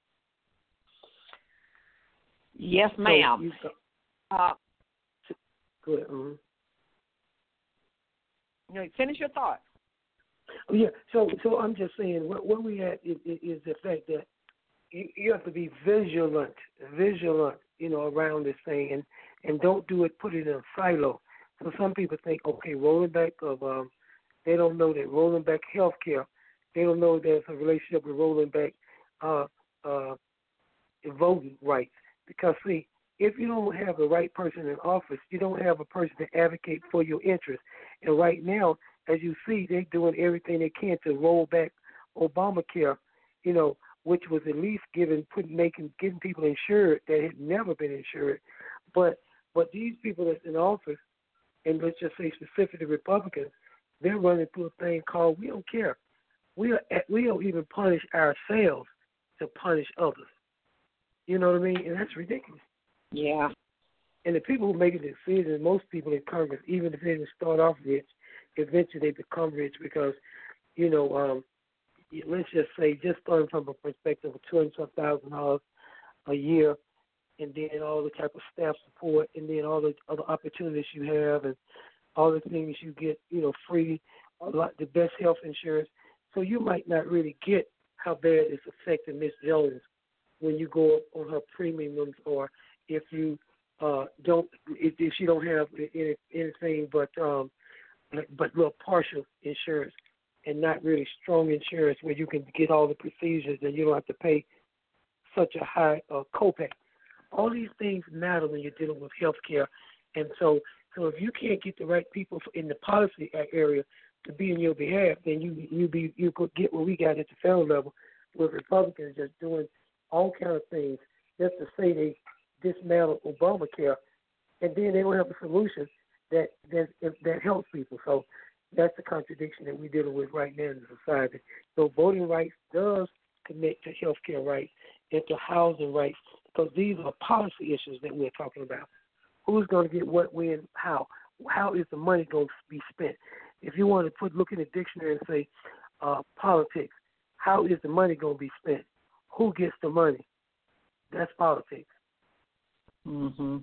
Yes, ma'am. So uh, go ahead. Mm-hmm. You know, finish your thought. Oh, yeah. So, so I'm just saying, where, where we at is, is the fact that you, you have to be vigilant, vigilant, you know, around this thing, and, and don't do it, put it in a silo. So some people think, okay, rolling back of, um, they don't know that rolling back health care, they don't know there's a relationship with rolling back uh, uh, voting rights. Because, see, if you don't have the right person in office, you don't have a person to advocate for your interests. And right now, as you see, they're doing everything they can to roll back Obamacare, you know, which was at least giving, putting, making, getting people insured that had never been insured. But but these people that's in office, and let's just say specifically Republicans, they're running through a thing called we don't care. We are, we don't even punish ourselves to punish others. You know what I mean? And that's ridiculous. Yeah. And the people who make a decision, most people in Congress, even if they didn't start off rich, eventually they become rich because, you know, um, let's just say, just starting from a perspective of two hundred thousand dollars a year, and then all the type of staff support, and then all the other opportunities you have, and all the things you get, you know, free, a lot the best health insurance. So you might not really get how bad it's affecting Miss Jones when you go up on her premiums, or if you uh, don't, if, if she don't have any, anything but um, but little partial insurance and not really strong insurance where you can get all the procedures and you don't have to pay such a high uh, copay. All these things matter when you're dealing with health care. And so, so if you can't get the right people in the policy area to be in your behalf, then you you be you could get what we got at the federal level, with Republicans just doing all kind of things just to say they dismantle Obamacare, and then they don't have a solution that that that helps people. So that's the contradiction that we're dealing with right now in society. So voting rights does connect to health care rights and to housing rights, because these are policy issues that we're talking about. Who's going to get what, when, how? How is the money going to be spent? If you want to put look in the dictionary and say uh, politics, how is the money going to be spent? Who gets the money? That's politics. Mhm.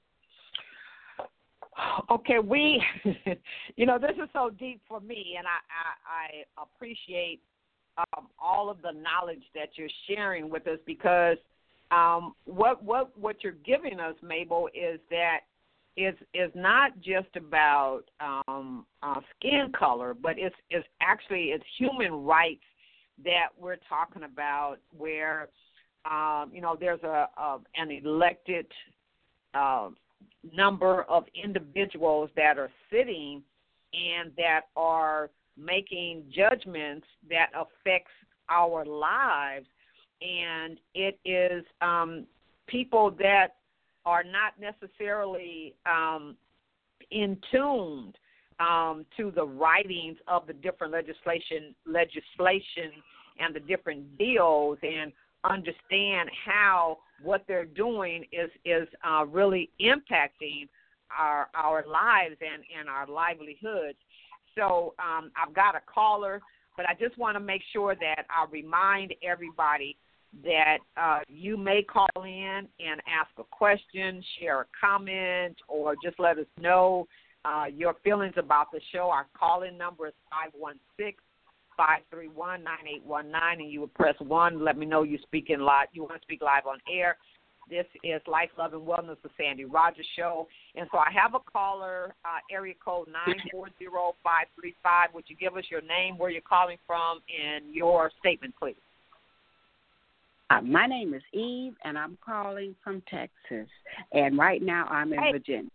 Okay, we, you know, this is so deep for me, and I, I, I appreciate um, all of the knowledge that you're sharing with us, because um, what what what you're giving us, Mabel, is that is is not just about um, uh, skin color, but it's it's actually it's human rights that we're talking about, where um, you know there's a, a an elected uh, number of individuals that are sitting and that are making judgments that affects our lives, and it is um, people that are not necessarily um, in tune um, to the writings of the different legislation legislation and the different bills, and understand how what they're doing is is uh, really impacting our our lives and, and our livelihoods. So um, I've got a caller, but I just want to make sure that I remind everybody that uh, you may call in and ask a question, share a comment, or just let us know uh, your feelings about the show. Our call-in number is five one six, five three one, nine eight one nine, and you would press one. Let me know you speak in live. You want to speak live on air. This is Life, Love, and Wellness, the Sandy Rogers Show. And so I have a caller, uh, area code nine four zero, five three five. Would you give us your name, where you're calling from, and your statement, please? Uh, my name is Eve, and I'm calling from Texas. And right now I'm in hey. Virginia.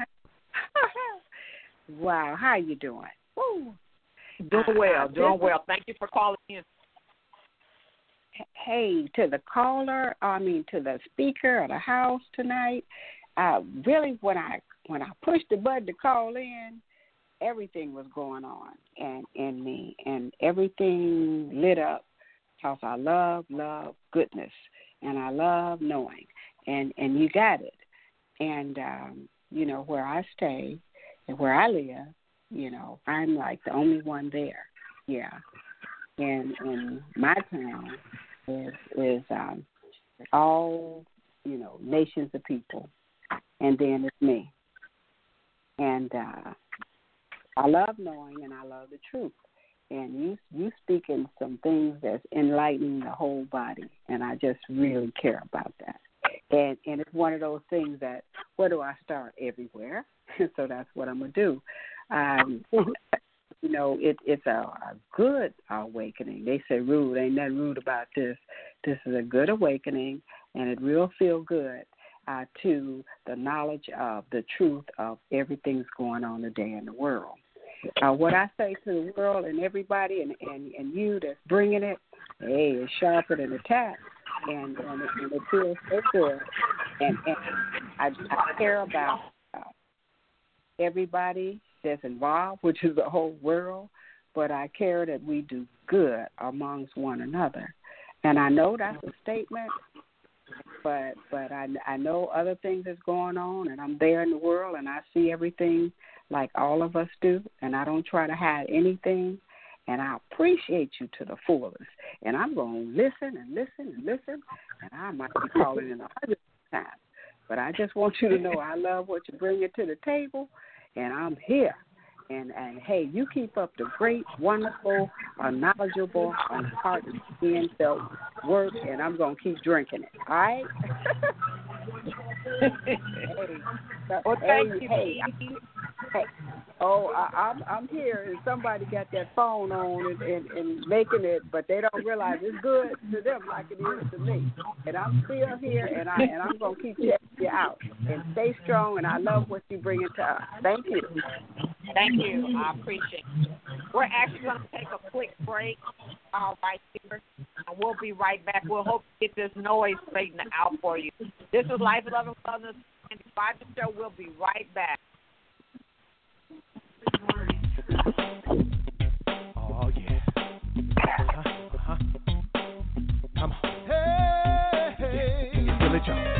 Wow, how you doing? Woo. Doing well, uh, doing well. Thank you for calling in. Hey, to the caller, I mean to the speaker of the house tonight, uh, really when I when I pushed the button to call in, everything was going on and in me, and everything lit up, because I love, love goodness, and I love knowing, and, and you got it. And, um, you know, where I stay and where I live, you know, I'm like the only one there, yeah. And in my town is is um, all, you know, nations of people, and then it's me. And uh, I love knowing, and I love the truth. And you you speaking some things that's enlightening the whole body, and I just really care about that. And and it's one of those things that, where do I start? Everywhere. So that's what I'm gonna do. Um, You know, it, it's a, a good awakening. They say rude. Ain't nothing rude about this. This is a good awakening, and it will feel good uh, to the knowledge of the truth of everything's going on today in the world. Uh, what I say to the world and everybody and, and, and you that's bringing it, hey, it's sharper than a tack, and, and, it, and it feels so good. And, and I, I care about uh, everybody that's involved, which is the whole world, but I care that we do good amongst one another. And I know that's a statement, but but I, I know other things is going on, and I'm there in the world, and I see everything like all of us do, and I don't try to hide anything, and I appreciate you to the fullest. And I'm going to listen and listen and listen, and I might be calling in a hundred times. But I just want you to know I love what you're bringing to the table, and I'm here. And, and hey, you keep up the great, wonderful, uh, knowledgeable, and heart-and-felt work, and I'm going to keep drinking it. All right? hey, well, hey, thank you, hey, hey. Oh, I, I'm I'm here, and somebody got that phone on and, and, and making it, but they don't realize it's good to them like it is to me. And I'm still here, and I and I'm gonna keep checking you out. And stay strong, and I love what you bring to us. Thank you. Thank you. I appreciate it. We're actually going to take a quick break uh, right here, and we'll be right back. We'll hope to get this noise straightened out for you. This is Life, Love, and Wellness, and the Rogers Show. We'll be right back. Oh, yeah. Uh-huh, uh-huh. Come on. Hey, hey. It's Billy Jones.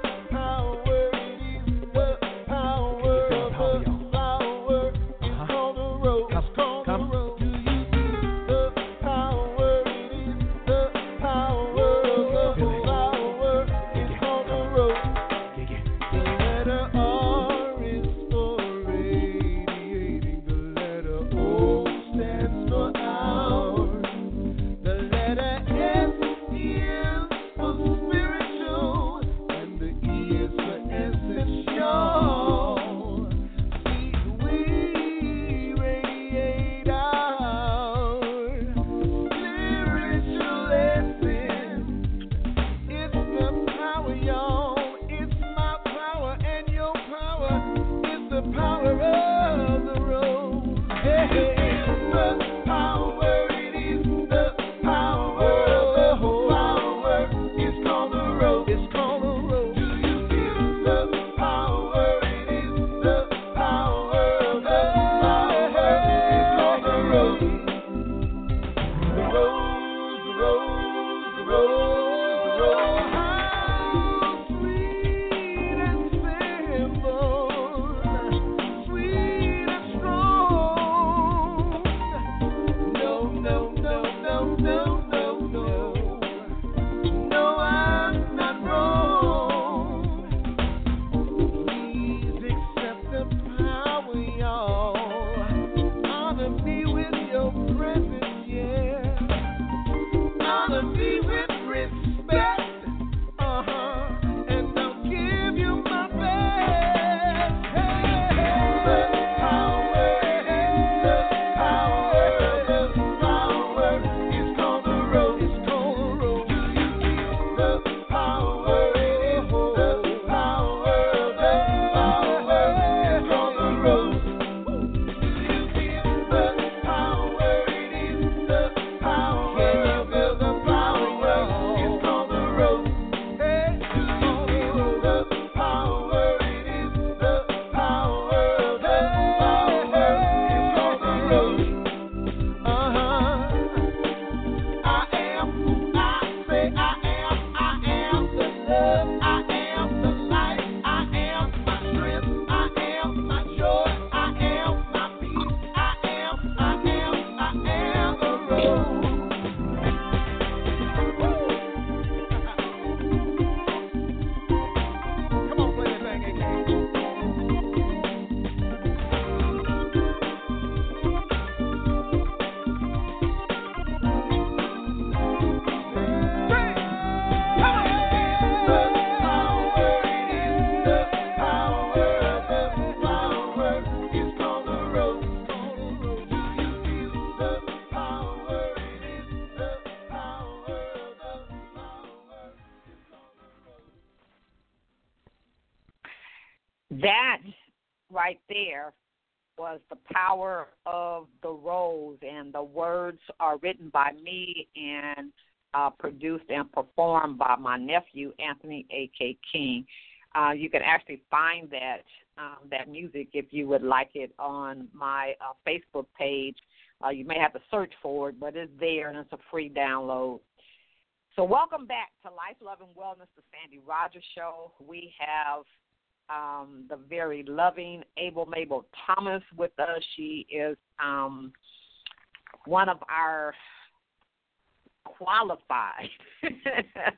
That right there was the power of the rose, and the words are written by me and uh, produced and performed by my nephew, Anthony A K. King. Uh, you can actually find that um, that music if you would like it on my uh, Facebook page. Uh, you may have to search for it, but it's there, and it's a free download. So welcome back to Life, Love, and Wellness, the Sandy Rogers Show. We have um, the very loving Able Mabel Thomas with us. She is um, one of our qualified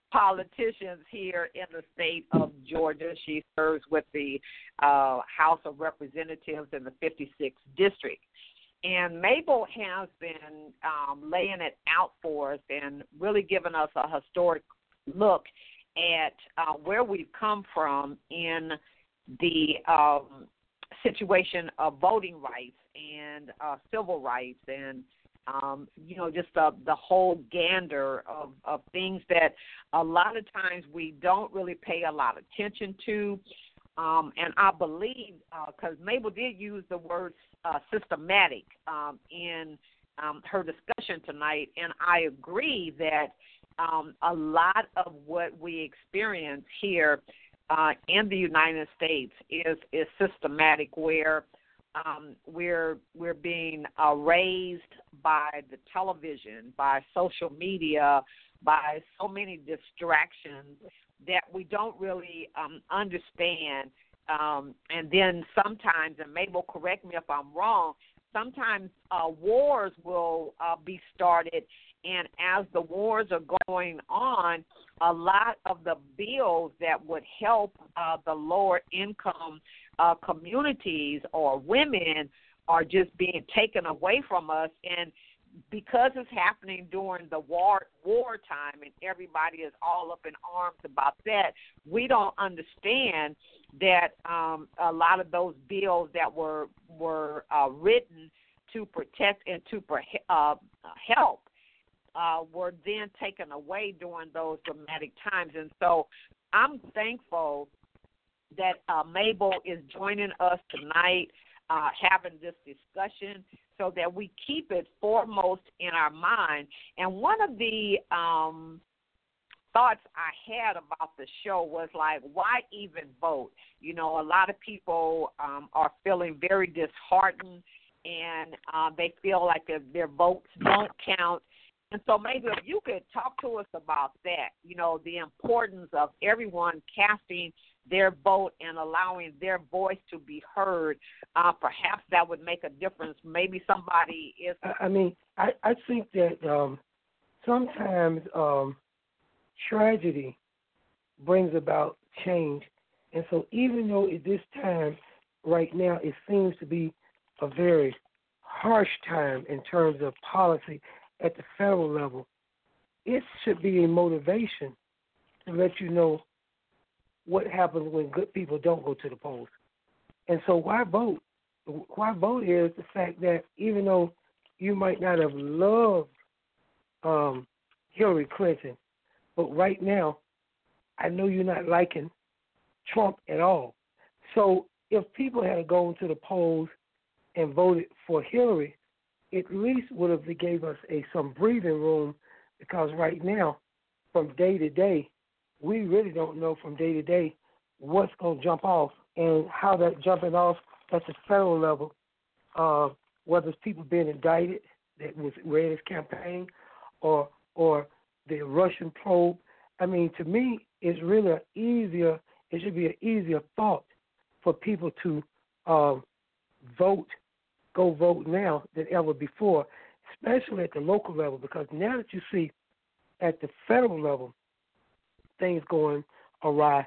politicians here in the state of Georgia. She serves with the uh, House of Representatives in the fifty-sixth District. And Mabel has been um, laying it out for us and really giving us a historic look at uh, where we've come from in the um, situation of voting rights and uh, civil rights and, um, you know, just the, the whole gander of, of things that a lot of times we don't really pay a lot of attention to. Um, and I believe, because uh, Mabel did use the word uh, systematic um, in um, her discussion tonight, and I agree that um, a lot of what we experience here uh, in the United States is is systematic, where um, we're we're being uh, raised by the television, by social media, by so many distractions that we don't really um, understand. Um, and then sometimes, and Mabel, correct me if I'm wrong, sometimes uh, wars will uh, be started, and as the wars are going on, a lot of the bills that would help uh, the lower income uh, communities or women are just being taken away from us. And because it's happening during the war wartime and everybody is all up in arms about that, we don't understand that um, a lot of those bills that were were uh, written to protect and to uh, help uh, were then taken away during those dramatic times. And so I'm thankful that uh, Mabel is joining us tonight, uh, having this discussion, so that we keep it foremost in our mind. And one of the um, thoughts I had about the show was like, why even vote? You know, a lot of people um, are feeling very disheartened, and uh, they feel like their, their votes don't count. And so maybe if you could talk to us about that, you know, the importance of everyone casting their vote and allowing their voice to be heard, uh, perhaps that would make a difference. Maybe somebody is... I mean, I, I think that um, sometimes um, tragedy brings about change. And so even though at this time, right now, it seems to be a very harsh time in terms of policy at the federal level, it should be a motivation to let you know what happens when good people don't go to the polls. And so why vote? Why vote is the fact that even though you might not have loved um, Hillary Clinton, but right now I know you're not liking Trump at all. So if people had gone to the polls and voted for Hillary, at least would have gave us a some breathing room, because right now, from day to day, we really don't know from day to day what's going to jump off and how that jumping off at the federal level, uh, whether it's people being indicted that was read his campaign or or the Russian probe. I mean, to me, it's really an easier, it should be an easier thought for people to um, vote, go vote now than ever before, especially at the local level, because now that you see at the federal level things going awry,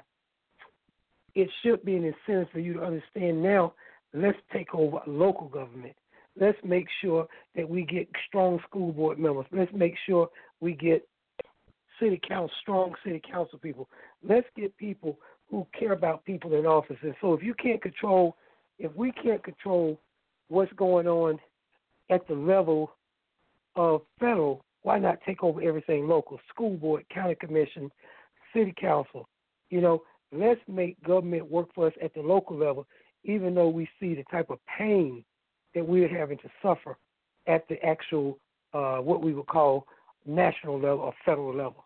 it should be an incentive for you to understand now, let's take over local government. Let's make sure that we get strong school board members. Let's make sure we get city council, strong city council people. Let's get people who care about people in office. And so if you can't control, if we can't control what's going on at the level of federal, why not take over everything local? School board, county commission, city council. You know, let's make government work for us at the local level, even though we see the type of pain that we're having to suffer at the actual, uh, what we would call national level or federal level.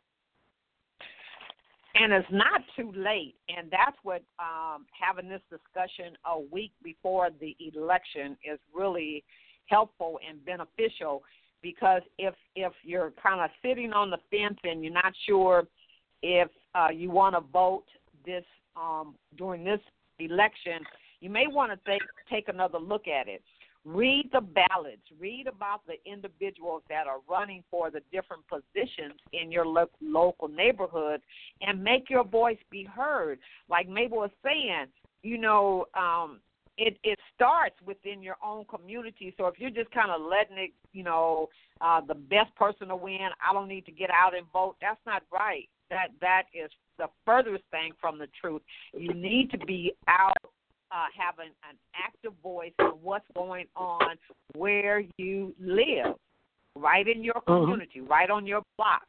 And it's not too late, and that's what um, having this discussion a week before the election is really helpful and beneficial, because if if you're kind of sitting on the fence and you're not sure if uh, you want to vote this um, during this election, you may want to take take another look at it. read the ballots, read about the individuals that are running for the different positions in your lo- local neighborhood, and make your voice be heard. Like Mabel was saying, you know, um, it, it starts within your own community. So if you're just kind of letting it, you know, uh, the best person to win, I don't need to get out and vote, that's not right. That That is the furthest thing from the truth. You need to be out uh, having an active voice in what's going on where you live, right in your community, mm-hmm. right on your block.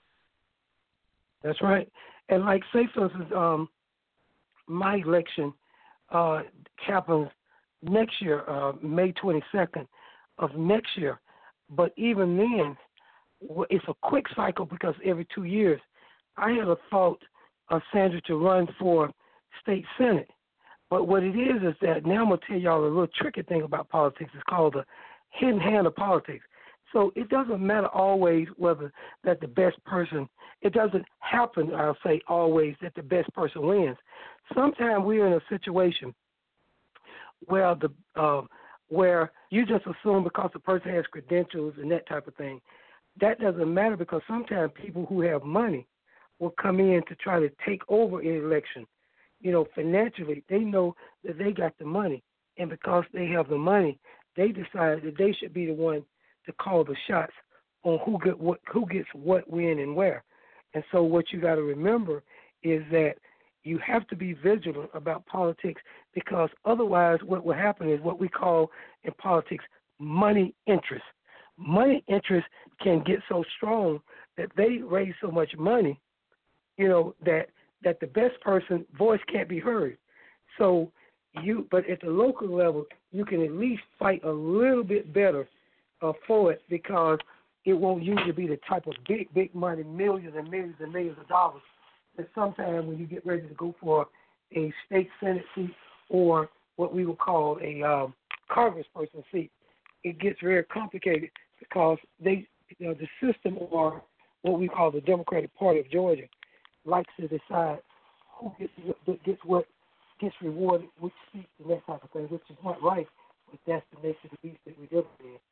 That's right. And like, say, for instance, um, my election uh, happens next year, uh, May twenty-second of next year. But even then, it's a quick cycle because every two years. I had a thought of Sandra to run for state senate. But what it is is that now I'm going to tell y'all a little tricky thing about politics. It's called the hidden hand of politics. So it doesn't matter always whether that the best person, it doesn't happen, I'll say, always that the best person wins. Sometimes we're in a situation where the uh, where you just assume because the person has credentials and that type of thing. That doesn't matter because sometimes people who have money will come in to try to take over an election. You know, financially, they know that they got the money. And because they have the money, they decide that they should be the one to call the shots on who get what, who gets what, when, and where. And so what you got to remember is that you have to be vigilant about politics because otherwise what will happen is what we call in politics money interest. Money interest can get so strong that they raise so much money, you know, that that the best person voice can't be heard. So you, but at the local level, you can at least fight a little bit better uh, for it because it won't usually be the type of big, big money, millions and millions and millions of dollars. That sometimes when you get ready to go for a state senate seat or what we would call a um, congressperson seat, it gets very complicated because they, you know, the system or what we call the Democratic Party of Georgia likes to decide who gets what, gets what gets rewarded, which seats and that type of thing, which is not right, but that's the nature of the beast that we live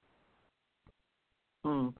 in. Hmm.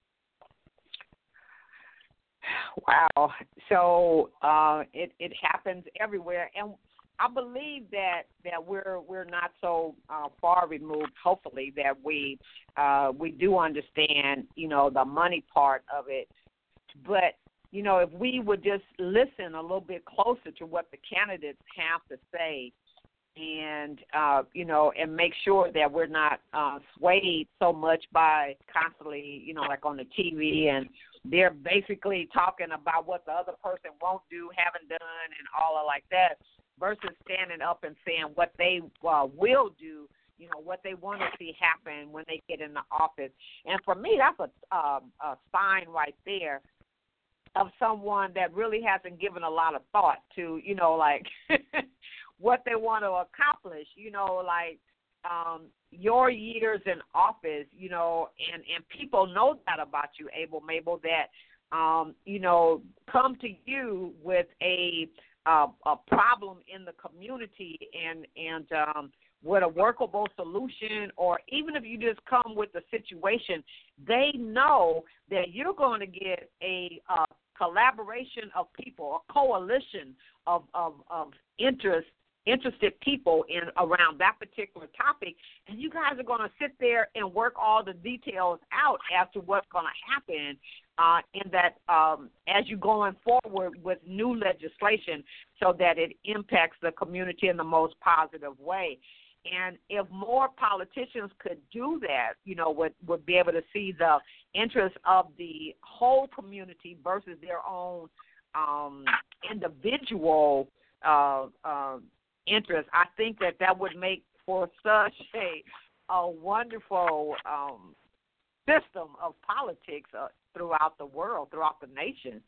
Wow. So uh, it it happens everywhere, and I believe that, that we're we're not so uh, far removed. Hopefully, that we uh, we do understand, you know, the money part of it, but you know, if we would just listen a little bit closer to what the candidates have to say and, uh, you know, and make sure that we're not uh, swayed so much by constantly, you know, like on the T V and they're basically talking about what the other person won't do, haven't done, and all of like that versus standing up and saying what they uh, will do, you know, what they want to see happen when they get in the office. And for me, that's a, um, a sign right there of someone that really hasn't given a lot of thought to, you know, like what they want to accomplish, you know, like um, your years in office, you know, and, and people know that about you, Abel Mabel, that, um, you know, come to you with a uh, a problem in the community and, and um, with a workable solution, or even if you just come with a situation, they know that you're going to get a uh, collaboration of people, a coalition of, of, of interest, interested people in around that particular topic, and you guys are going to sit there and work all the details out as to what's going to happen uh, in that um, as you're going forward with new legislation so that it impacts the community in the most positive way. And if more politicians could do that, you know, would, would be able to see the interest of the whole community versus their own um, individual uh, uh, interest, I think that that would make for such a, a wonderful um, system of politics uh, throughout the world, throughout the nation.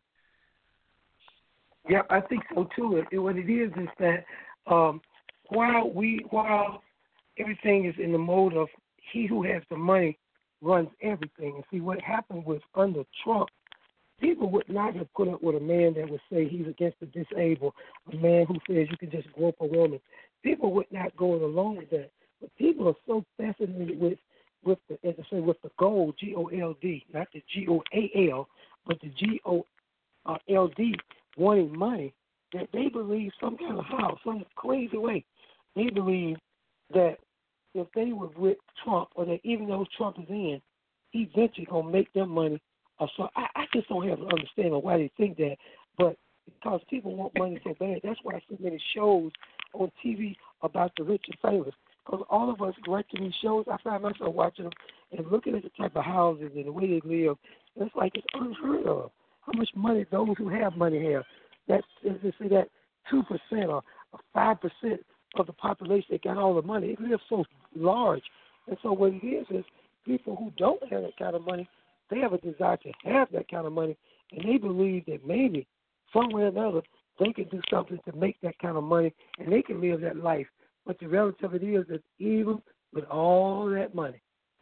Yeah, I think so too. And what it is is that um, while we while everything is in the mode of he who has the money runs everything. And see what happened was under Trump, people would not have put up with a man that would say he's against the disabled, a man who says you can just grope a woman. People would not go along with that. But people are so fascinated with with the, as I say, with the gold, G O L D, not the G O A L, but the G O L D, wanting money, that they believe some kind of how, some crazy way, they believe that if they were with Trump, or that even though Trump is in, he eventually gonna make them money. Or so I, I just don't have an understanding of why they think that, but because people want money so bad, that's why so many shows on T V about the rich and famous. Because all of us watching these shows, I find myself watching them and looking at the type of houses and the way they live. And it's like it's unheard of how much money those who have money have. That's, as they say, that two percent or five percent of the population that got all the money. It lives so large. And so what it is is people who don't have that kind of money, they have a desire to have that kind of money, and they believe that maybe somewhere or another they can do something to make that kind of money, and they can live that life. But the reality of it is that even with all that money,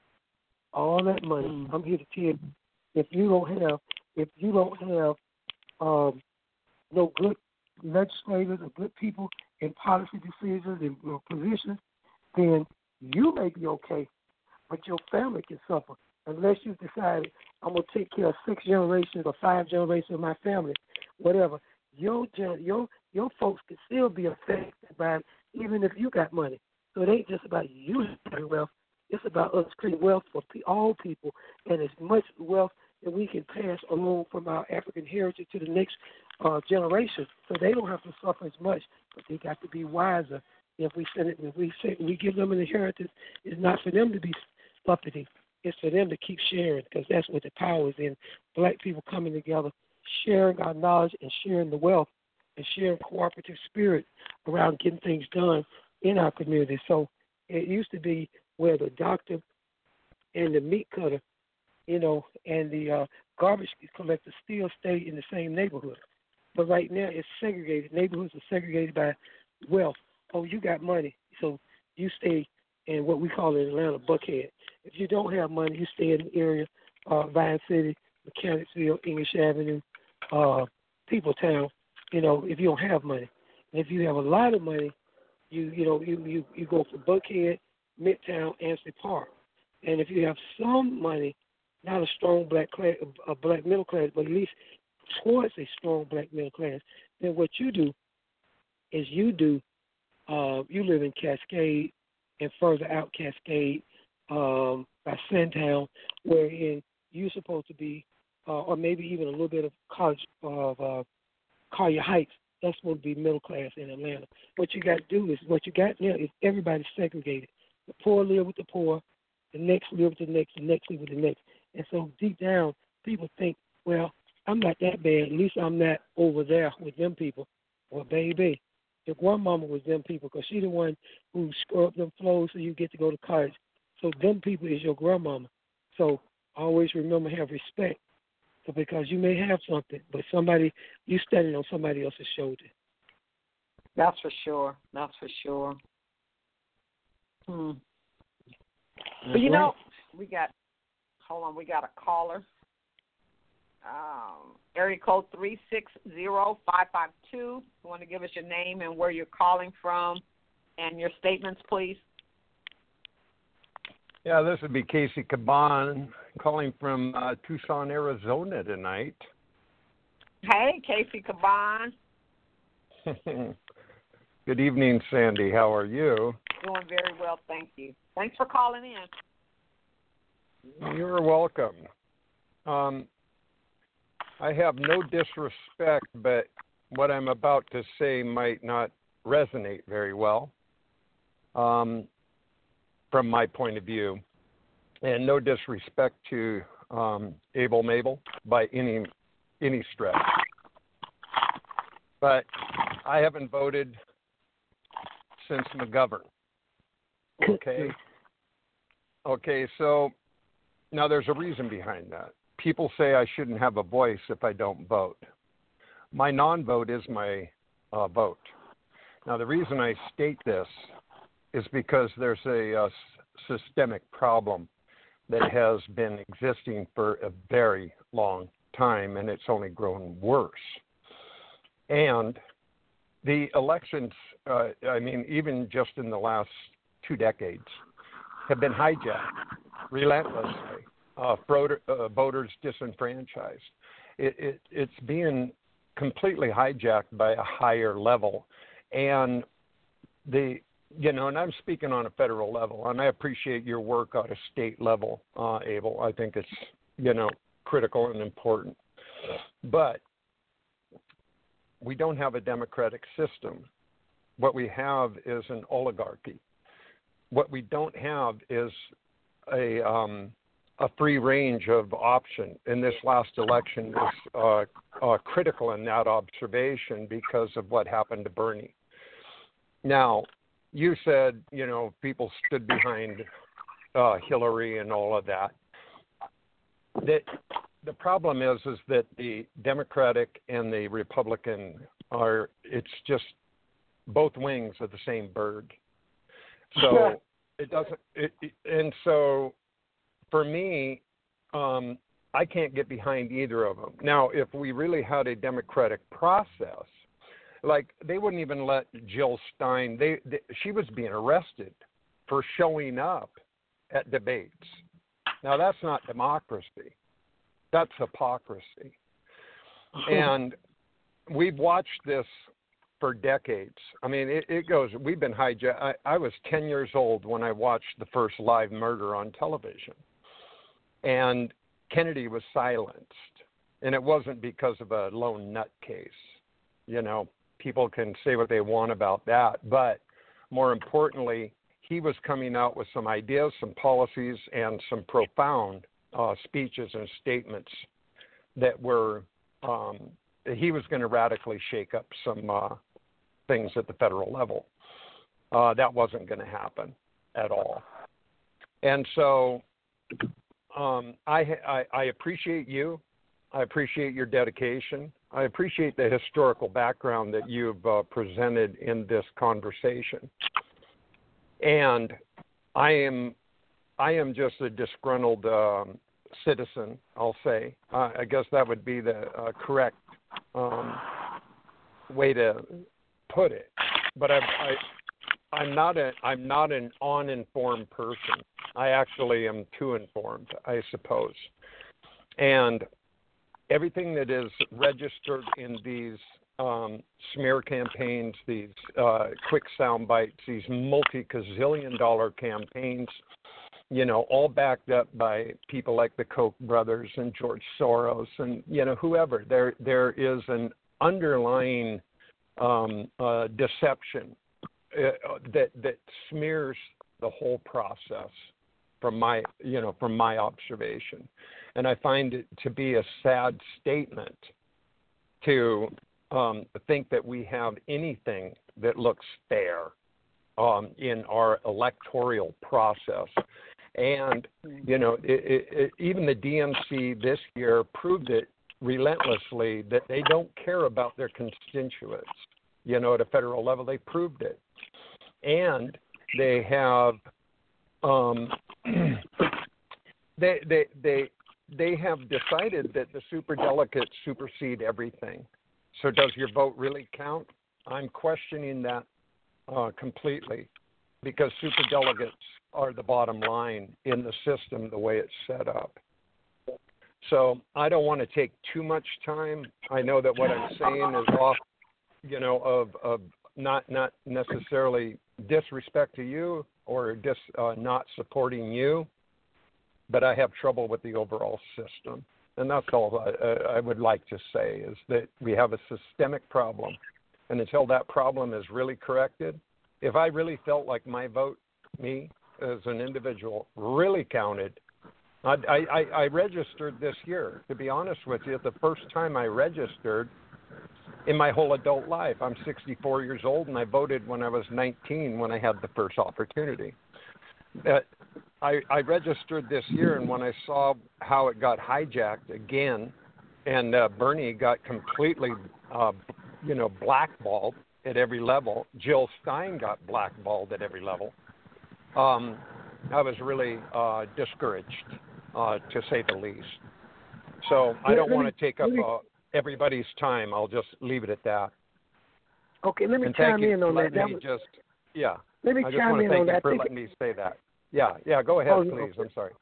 all that money, mm. I'm here to tell you, if you don't have, if you don't have um, no good legislators or good people in policy decisions and uh, positions, then you may be okay, but your family can suffer unless you decide I'm gonna take care of six generations or five generations of my family, whatever. Your your your folks can still be affected by it, even if you got money. So it ain't just about you having wealth. It's about us creating wealth for all people, and as much wealth that we can pass along from our African heritage to the next uh, generation, so they don't have to suffer as much. But they got to be wiser. If we send it, if we say we give them an inheritance, it's not for them to be uppity. It's for them to keep sharing, because that's what the power is in. Black people coming together, sharing our knowledge and sharing the wealth, and sharing cooperative spirit around getting things done in our community. So it used to be where the doctor and the meat cutter, you know, and the uh, garbage collector still stay in the same neighborhood. But right now it's segregated. Neighborhoods are segregated by wealth. Oh, you got money, so you stay in what we call in Atlanta, Buckhead. If you don't have money, you stay in the area, uh, Vine City, Mechanicsville, English Avenue, uh, Peopletown, you know, if you don't have money. And if you have a lot of money, you you know, you, you, you go for Buckhead, Midtown, Ansley Park. And if you have some money, not a strong black class, a black middle class, but at least towards a strong black middle class, then what you do is you do, uh, you live in Cascade and further out Cascade um, by Sandtown, wherein you're supposed to be, uh, or maybe even a little bit of college of uh, Collier Heights. That's supposed to be middle class in Atlanta. What you got to do is, what you got now is everybody's segregated. The poor live with the poor, the next live with the next, the next live with the next. And so deep down, people think, well, I'm not that bad. At least I'm not over there with them people. Well, baby, your grandmama was them people, because she the one who scrubbed them floors so you get to go to college. So them people is your grandmama. So always remember, have respect. So because you may have something, but somebody, you standing on somebody else's shoulder. That's for sure. That's for sure. Hmm. But you right. know, we got, hold on, we got a caller. Um, area code three six zero five five two. You want to give us your name and where you're calling from and your statements, please? Yeah, this would be Casey Caban calling from uh, Tucson, Arizona tonight. Hey, Casey Caban. Good evening, Sandy. How are you? Doing very well, thank you. Thanks for calling in. You're welcome. Um, I have no disrespect, but what I'm about to say might not resonate very well um, from my point of view. And no disrespect to um, Abel Mabel by any any stretch. But I haven't voted since McGovern. Okay? Okay, so now there's a reason behind that. People say I shouldn't have a voice if I don't vote. My non-vote is my uh, vote. Now, the reason I state this is because there's a, a systemic problem that has been existing for a very long time, and it's only grown worse. And the elections, uh, I mean, even just in the last two decades have been hijacked relentlessly. Uh, voter, uh, voters disenfranchised. It, it, it's being completely hijacked by a higher level, and the you know, and I'm speaking on a federal level, and I appreciate your work on a state level, uh, Abel. I think it's you know critical and important, but we don't have a democratic system. What we have is an oligarchy. What we don't have is a um, a free range of option. And this last election was uh, uh, critical in that observation because of what happened to Bernie. Now, you said, you know, people stood behind uh, Hillary and all of that. That the problem is, is that the Democratic and the Republican are, it's just both wings of the same bird. So it doesn't, it, it, and so for me, um, I can't get behind either of them. Now, if we really had a democratic process, like they wouldn't even let Jill Stein, they, they she was being arrested for showing up at debates. Now, that's not democracy. That's hypocrisy. And we've watched this for decades. I mean, it, it goes, we've been hijacked. I, I was ten years old when I watched the first live murder on television. And Kennedy was silenced. And it wasn't because of a lone nutcase. You know, people can say what they want about that. But more importantly, he was coming out with some ideas, some policies, and some profound uh, speeches and statements that were, um, he was going to radically shake up some uh, things at the federal level. Uh, that wasn't going to happen at all. And so um, I, I, I appreciate you. I appreciate your dedication. I appreciate the historical background that you've uh, presented in this conversation. And I am, I am just a disgruntled um, citizen, I'll say. Uh, I guess that would be the uh, correct um, way to put it. But I, I, I'm not a, I'm not an uninformed person. I actually am too informed, I suppose. And everything that is registered in these um, smear campaigns, these uh, quick sound bites, these multi-gazillion dollar campaigns, you know, all backed up by people like the Koch brothers and George Soros and, you know, whoever. There, there is an underlying um, uh, deception uh, that that smears the whole process from my, you know, from my observation. And I find it to be a sad statement to um, think that we have anything that looks fair um, in our electoral process. And, you know, it, it, it, even the D N C this year proved it relentlessly that they don't care about their constituents, you know, at a federal level. They proved it. And they have, um, they, they, they, they have decided that the superdelegates supersede everything. So does your vote really count? I'm questioning that uh, completely, because superdelegates are the bottom line in the system the way it's set up. So I don't want to take too much time. I know that what I'm saying is off, you know, of, of not not necessarily disrespect to you or dis, uh, not supporting you, but I have trouble with the overall system. And that's all I, I would like to say, is that we have a systemic problem. And until that problem is really corrected, if I really felt like my vote, me as an individual, really counted, I, I, I registered this year. To be honest with you, the first time I registered in my whole adult life. I'm sixty-four years old, and I voted when I was nineteen when I had the first opportunity. Uh, I, I registered this year, and when I saw how it got hijacked again, and uh, Bernie got completely, uh, you know, blackballed at every level, Jill Stein got blackballed at every level, um, I was really uh, discouraged, uh, to say the least. So I don't want to take up uh, everybody's time. I'll just leave it at that. Okay, let me and chime thank you in on for that. letting that me was... just, yeah, let me I just chime want to in thank on you that. for I think letting me say that. Yeah, yeah, go ahead, Oh, please. okay. I'm sorry.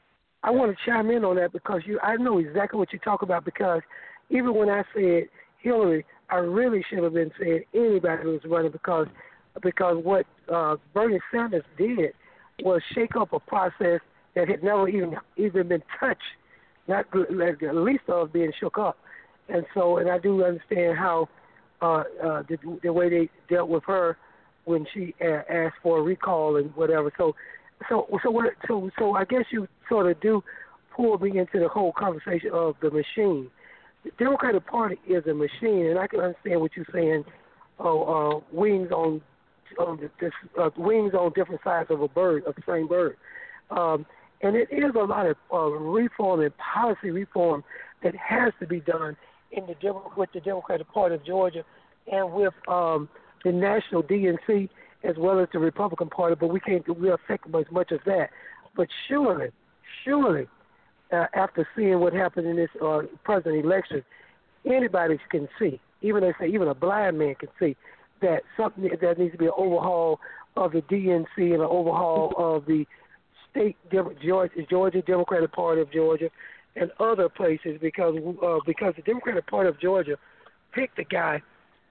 I want to chime in on that because you, I know exactly what you talk about. Because even when I said Hillary, I really should have been saying anybody who was running because because what uh, Bernie Sanders did was shake up a process that had never even even been touched, not like at least of being shook up. And so, and I do understand how uh, uh, the, the way they dealt with her when she uh, asked for a recall and whatever. So, so, so, what, so, so, I guess you sort of do pull me into the whole conversation of the machine. The Democratic Party is a machine, and I can understand what you're saying. Oh, uh, wings on, on the, this, uh, wings on different sides of a bird, of the same bird. Um, and it is a lot of uh, reform and policy reform that has to be done in the with the Democratic Party of Georgia and with um, the national D N C as well as the Republican Party, but we can't we affect them as much as that. But surely, surely, uh, after seeing what happened in this uh, president election, anybody can see, even they say even a blind man can see that something that needs to be an overhaul of the D N C and an overhaul of the state Georgia, Georgia Democratic Party of Georgia and other places because uh, because the Democratic Party of Georgia picked a guy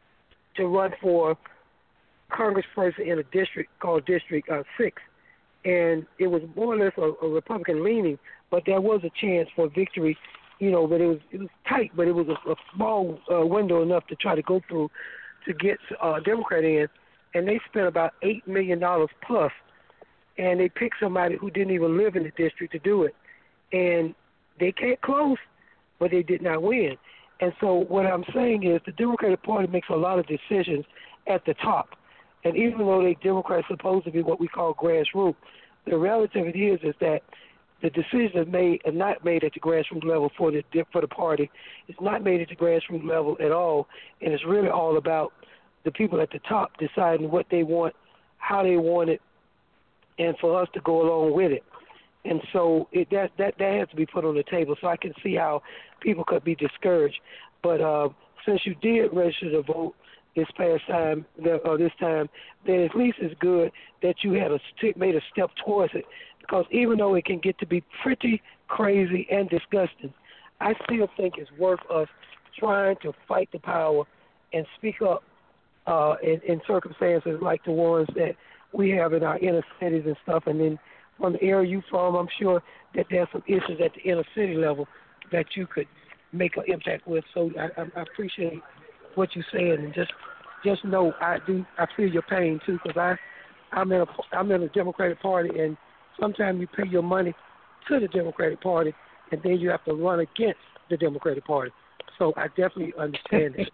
to run for congressperson in a district called District uh, six, and it was more or less a, a Republican leaning, but there was a chance for victory, you know, but it was it was tight, but it was a, a small uh, window enough to try to go through to get uh, a Democrat in, and they spent about eight million dollars plus, and they picked somebody who didn't even live in the district to do it, and they came close, but they did not win. And so what I'm saying is the Democratic Party makes a lot of decisions at the top. And even though the Democrats are supposed to be what we call grassroots, the reality of it is is that the decisions made are not made at the grassroots level for the for the party. It's not made at the grassroots level at all, and it's really all about the people at the top deciding what they want, how they want it, and for us to go along with it. And so it, that that that has to be put on the table. So I can see how people could be discouraged. But uh, since you did register to vote this past time, or this time, then at least it's good that you had a st- made a step towards it. Because even though it can get to be pretty crazy and disgusting, I still think it's worth us trying to fight the power and speak up uh, in, in circumstances like the ones that we have in our inner cities and stuff. And then from the area you from, I'm sure that there's some issues at the inner city level that you could make an impact with. So I, I, I appreciate what you're saying, and just just know I do I feel your pain too, because I I'm in a I'm in a Democratic Party, and sometimes you pay your money to the Democratic Party, and then you have to run against the Democratic Party. So I definitely understand it.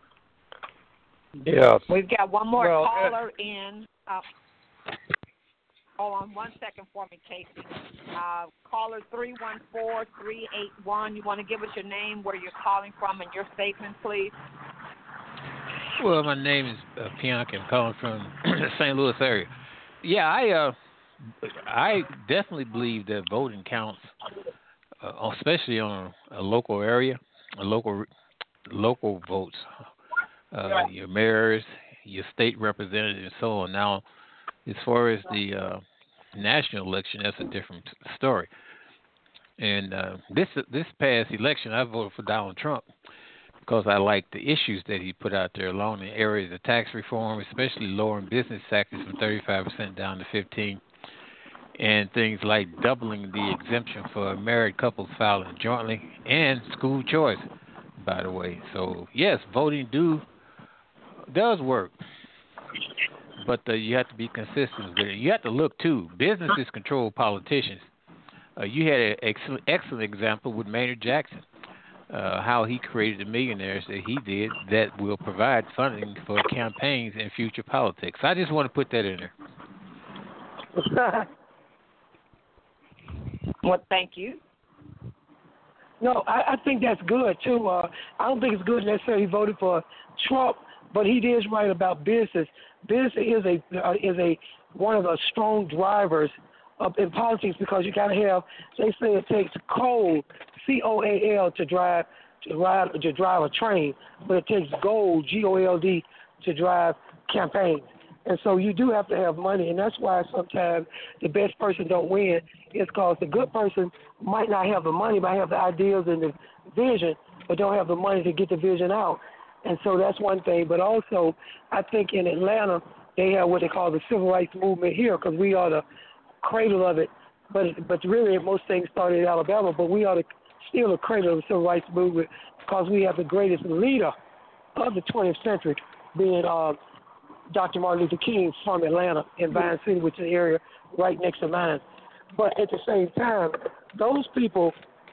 Yes. We've got one more well, caller uh, in. Uh, hold on one second for me, Casey. Uh, caller three one four, three eight one. You want to give us your name, where you're calling from, and your statement, please? Well, my name is uh, Bianca. I'm calling from the Saint Louis area. Yeah, I uh, I definitely believe that voting counts, uh, especially on a, a local area, a local local votes. Uh, your mayors, your state representatives, and so on. Now, as far as the uh, national election, that's a different story. And uh, this this past election, I voted for Donald Trump because I like the issues that he put out there along the areas of tax reform, especially lowering business taxes from thirty-five percent down to fifteen, and things like doubling the exemption for married couples filing jointly, and school choice, by the way. So, yes, voting do does work, but uh, you have to be consistent with it. You have to look, too. Businesses control politicians. Uh, you had an excellent, excellent example with Maynard Jackson, uh, how he created the millionaires that he did that will provide funding for campaigns and future politics. I just want to put that in there. Well, thank you. No, I, I think that's good, too. Uh, I don't think it's good necessarily he voted for Trump, but he is right about business. Business is a uh, is a one of the strong drivers of in politics, because you got to have. They say it takes coal, C O A L, to drive to ride to drive a train, but it takes gold, G O L D, to drive campaigns. And so you do have to have money, and that's why sometimes the best person don't win. It's because the good person might not have the money, might have the ideas and the vision, but don't have the money to get the vision out. And so that's one thing. But also, I think in Atlanta, they have what they call the civil rights movement here, because we are the cradle of it. But but really, most things started in Alabama, but we are the, still the cradle of the civil rights movement because we have the greatest leader of the twentieth century, being uh, Doctor Martin Luther King from Atlanta in Vine City, which is an area right next to mine. But at the same time, those people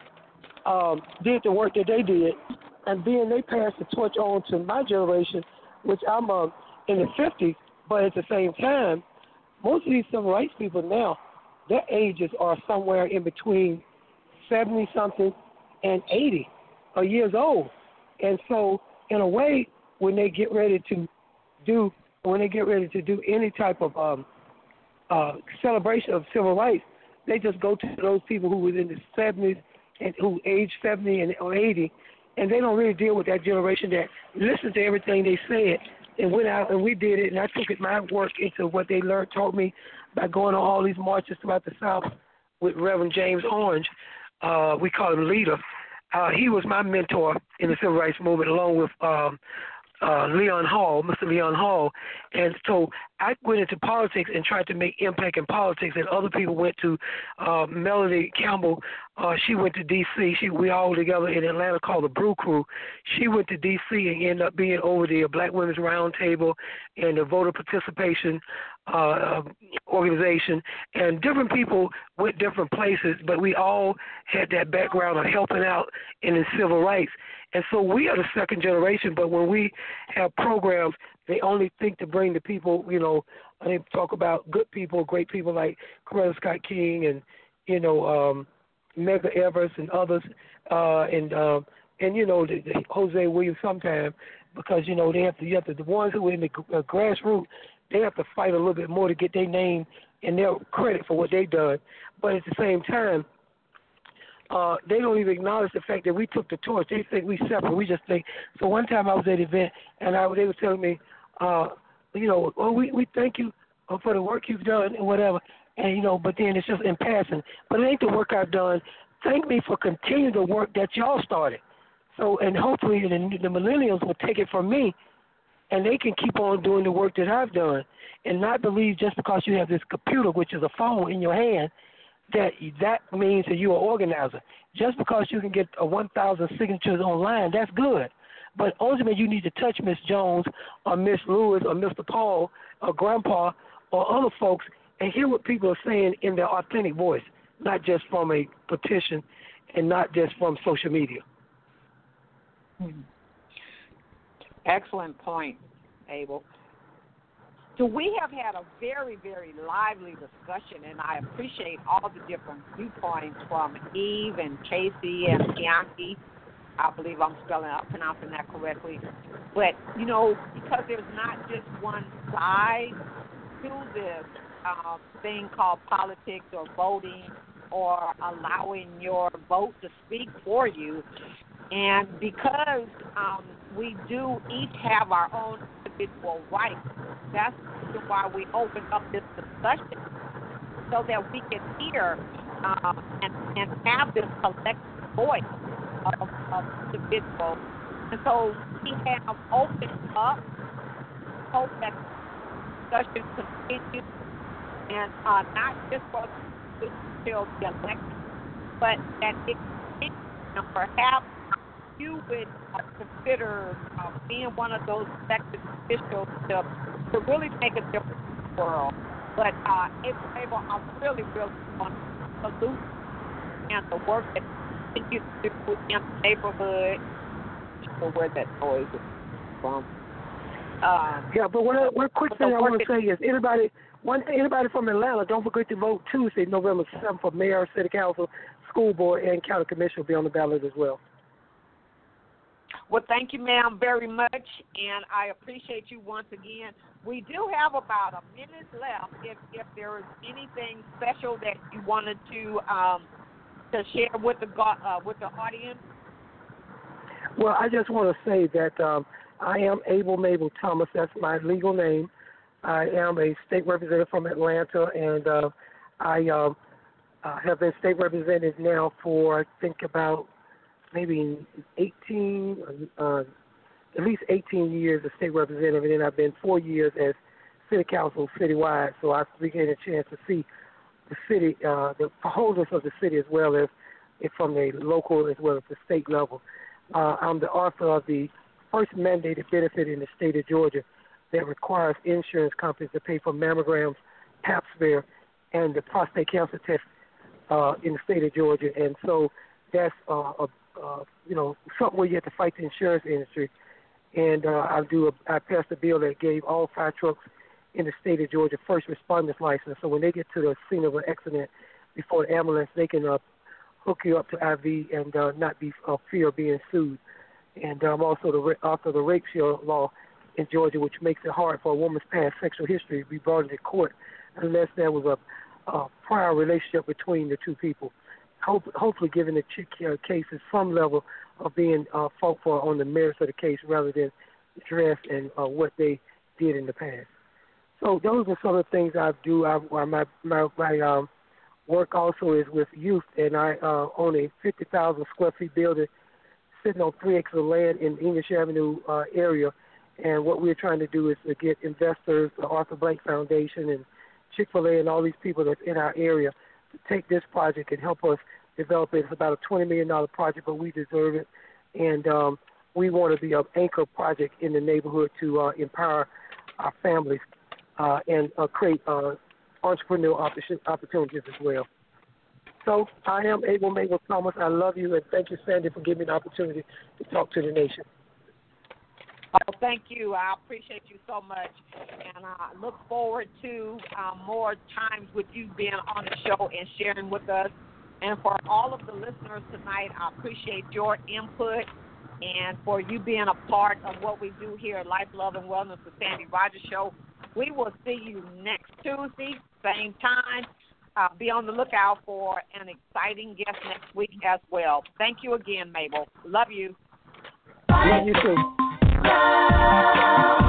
um, did the work that they did, and then they passed the torch on to my generation, which I'm uh, in the fifties. But at the same time, most of these civil rights people now, their ages are somewhere in between seventy-something and eighty or years old. And so, in a way, when they get ready to do when they get ready to do any type of um, uh, celebration of civil rights, they just go to those people who were in the seventies and who aged seventy and or eighty, and they don't really deal with that generation that listened to everything they said and went out and we did it, and I took it my work into what they learned, taught me by going on all these marches throughout the South with Reverend James Orange. Uh, we call him Leader. Uh, he was my mentor in the civil rights movement, along with um, uh, Leon Hall, Mister Leon Hall. And so I went into politics and tried to make impact in politics, and other people went to uh, Melody Campbell. Uh, she went to D C She, we all together in Atlanta called the Brew Crew. She went to D C and ended up being over the Black Women's Roundtable and the voter participation uh, organization. And different people went different places, but we all had that background of helping out in the civil rights. And so we are the second generation, but when we have programs, they only think to bring the people, you know, they talk about good people, great people like Coretta Scott King and, you know, um, Medgar Evers and others, uh, and, um, and you know, the, the Jose Williams sometime, because, you know, they have to, you have to, the ones who are in the uh, grassroots, they have to fight a little bit more to get their name and their credit for what they've done. But at the same time, Uh, they don't even acknowledge the fact that we took the torch. They think we separate. We just think. So one time I was at an event, and I, they were telling me, uh, you know, oh, we, we thank you for the work you've done and whatever. And, you know, but then it's just in passing. But it ain't the work I've done. Thank me for continuing the work that y'all started. So, and hopefully the, the millennials will take it from me, and they can keep on doing the work that I've done and not believe just because you have this computer, which is a phone in your hand, that that means that you're an organizer. Just because you can get a one thousand signatures online, that's good. But ultimately, you need to touch Miss Jones or Miss Lewis or Mister Paul or Grandpa or other folks and hear what people are saying in their authentic voice, not just from a petition and not just from social media. Excellent point, Abel. So we have had a very, very lively discussion, and I appreciate all the different viewpoints from Eve and Casey and Bianchi. I believe I'm spelling out, pronouncing that correctly. But, you know, because there's not just one side to this uh, thing called politics or voting or allowing your vote to speak for you, and because um, we do each have our own individual rights, that's why we open up this discussion so that we can hear uh, and, and have this collective voice of, of individuals. And so we have opened up, hope that discussion continues, and uh, not just for until the election, but that it continues, and perhaps you would uh, consider uh, being one of those elected officials to, to really make a difference in the world. But uh, Abel, I really, really want to salute and the work that you do in the neighborhood, or where that noise is from. Um, yeah, but one, one quick thing I want to say is anybody, one thing, anybody from Atlanta, don't forget to vote Tuesday, November seventh, for mayor, city council, school board, and county commission will be on the ballot as well. Well, thank you, ma'am, very much, and I appreciate you once again. We do have about a minute left. If if there is anything special that you wanted to um, to share with the uh, with the audience. Well, I just want to say that um, I am Abel Mabel Thomas. That's my legal name. I am a state representative from Atlanta, and uh, I um, uh, have been state representative now for, I think, about maybe eighteen, uh, at least eighteen years as state representative, and then I've been four years as city council citywide, so I've been getting a chance to see the city, uh, the wholeness of the city as well as from the local as well as the state level. Uh, I'm the author of the first mandated benefit in the state of Georgia that requires insurance companies to pay for mammograms, pap smear, and the prostate cancer test uh, in the state of Georgia. And so that's uh, a, uh, you know something where you have to fight the insurance industry. And uh, I do a, I passed a bill that gave all fire trucks in the state of Georgia first responders license. So when they get to the scene of an accident before the ambulance, they can uh, hook you up to I V and uh, not be uh, fear of being sued. And I'm um, also the author of the rape shield law in Georgia, which makes it hard for a woman's past sexual history to be brought into court unless there was a, a prior relationship between the two people. Hope, hopefully giving the chick uh, cases some level of being uh, fought for on the merits of the case rather than dress and uh, what they did in the past. So those are some of the things I do. I, my my, my um, work also is with youth, and I uh, own a fifty thousand square feet building sitting on three acres of land in the English Avenue uh, area. And what we're trying to do is to get investors, the Arthur Blank Foundation and Chick-fil-A and all these people that's in our area to take this project and help us develop it. It's about a twenty million dollars project, but we deserve it. And um, we want to be an anchor project in the neighborhood to uh, empower our families uh, and uh, create uh, entrepreneurial opportunities as well. So I am Abel Mabel Thomas. I love you, and thank you, Sandy, for giving me the opportunity to talk to the nation. Oh, thank you. I appreciate you so much, and I look forward to um, more times with you being on the show and sharing with us. And for all of the listeners tonight, I appreciate your input and for you being a part of what we do here at Life, Love, and Wellness, the Sandy Rogers Show. We will see you next Tuesday, same time. Uh, be on the lookout for an exciting guest next week as well. Thank you again, Mabel. Love you. Love you too. Love.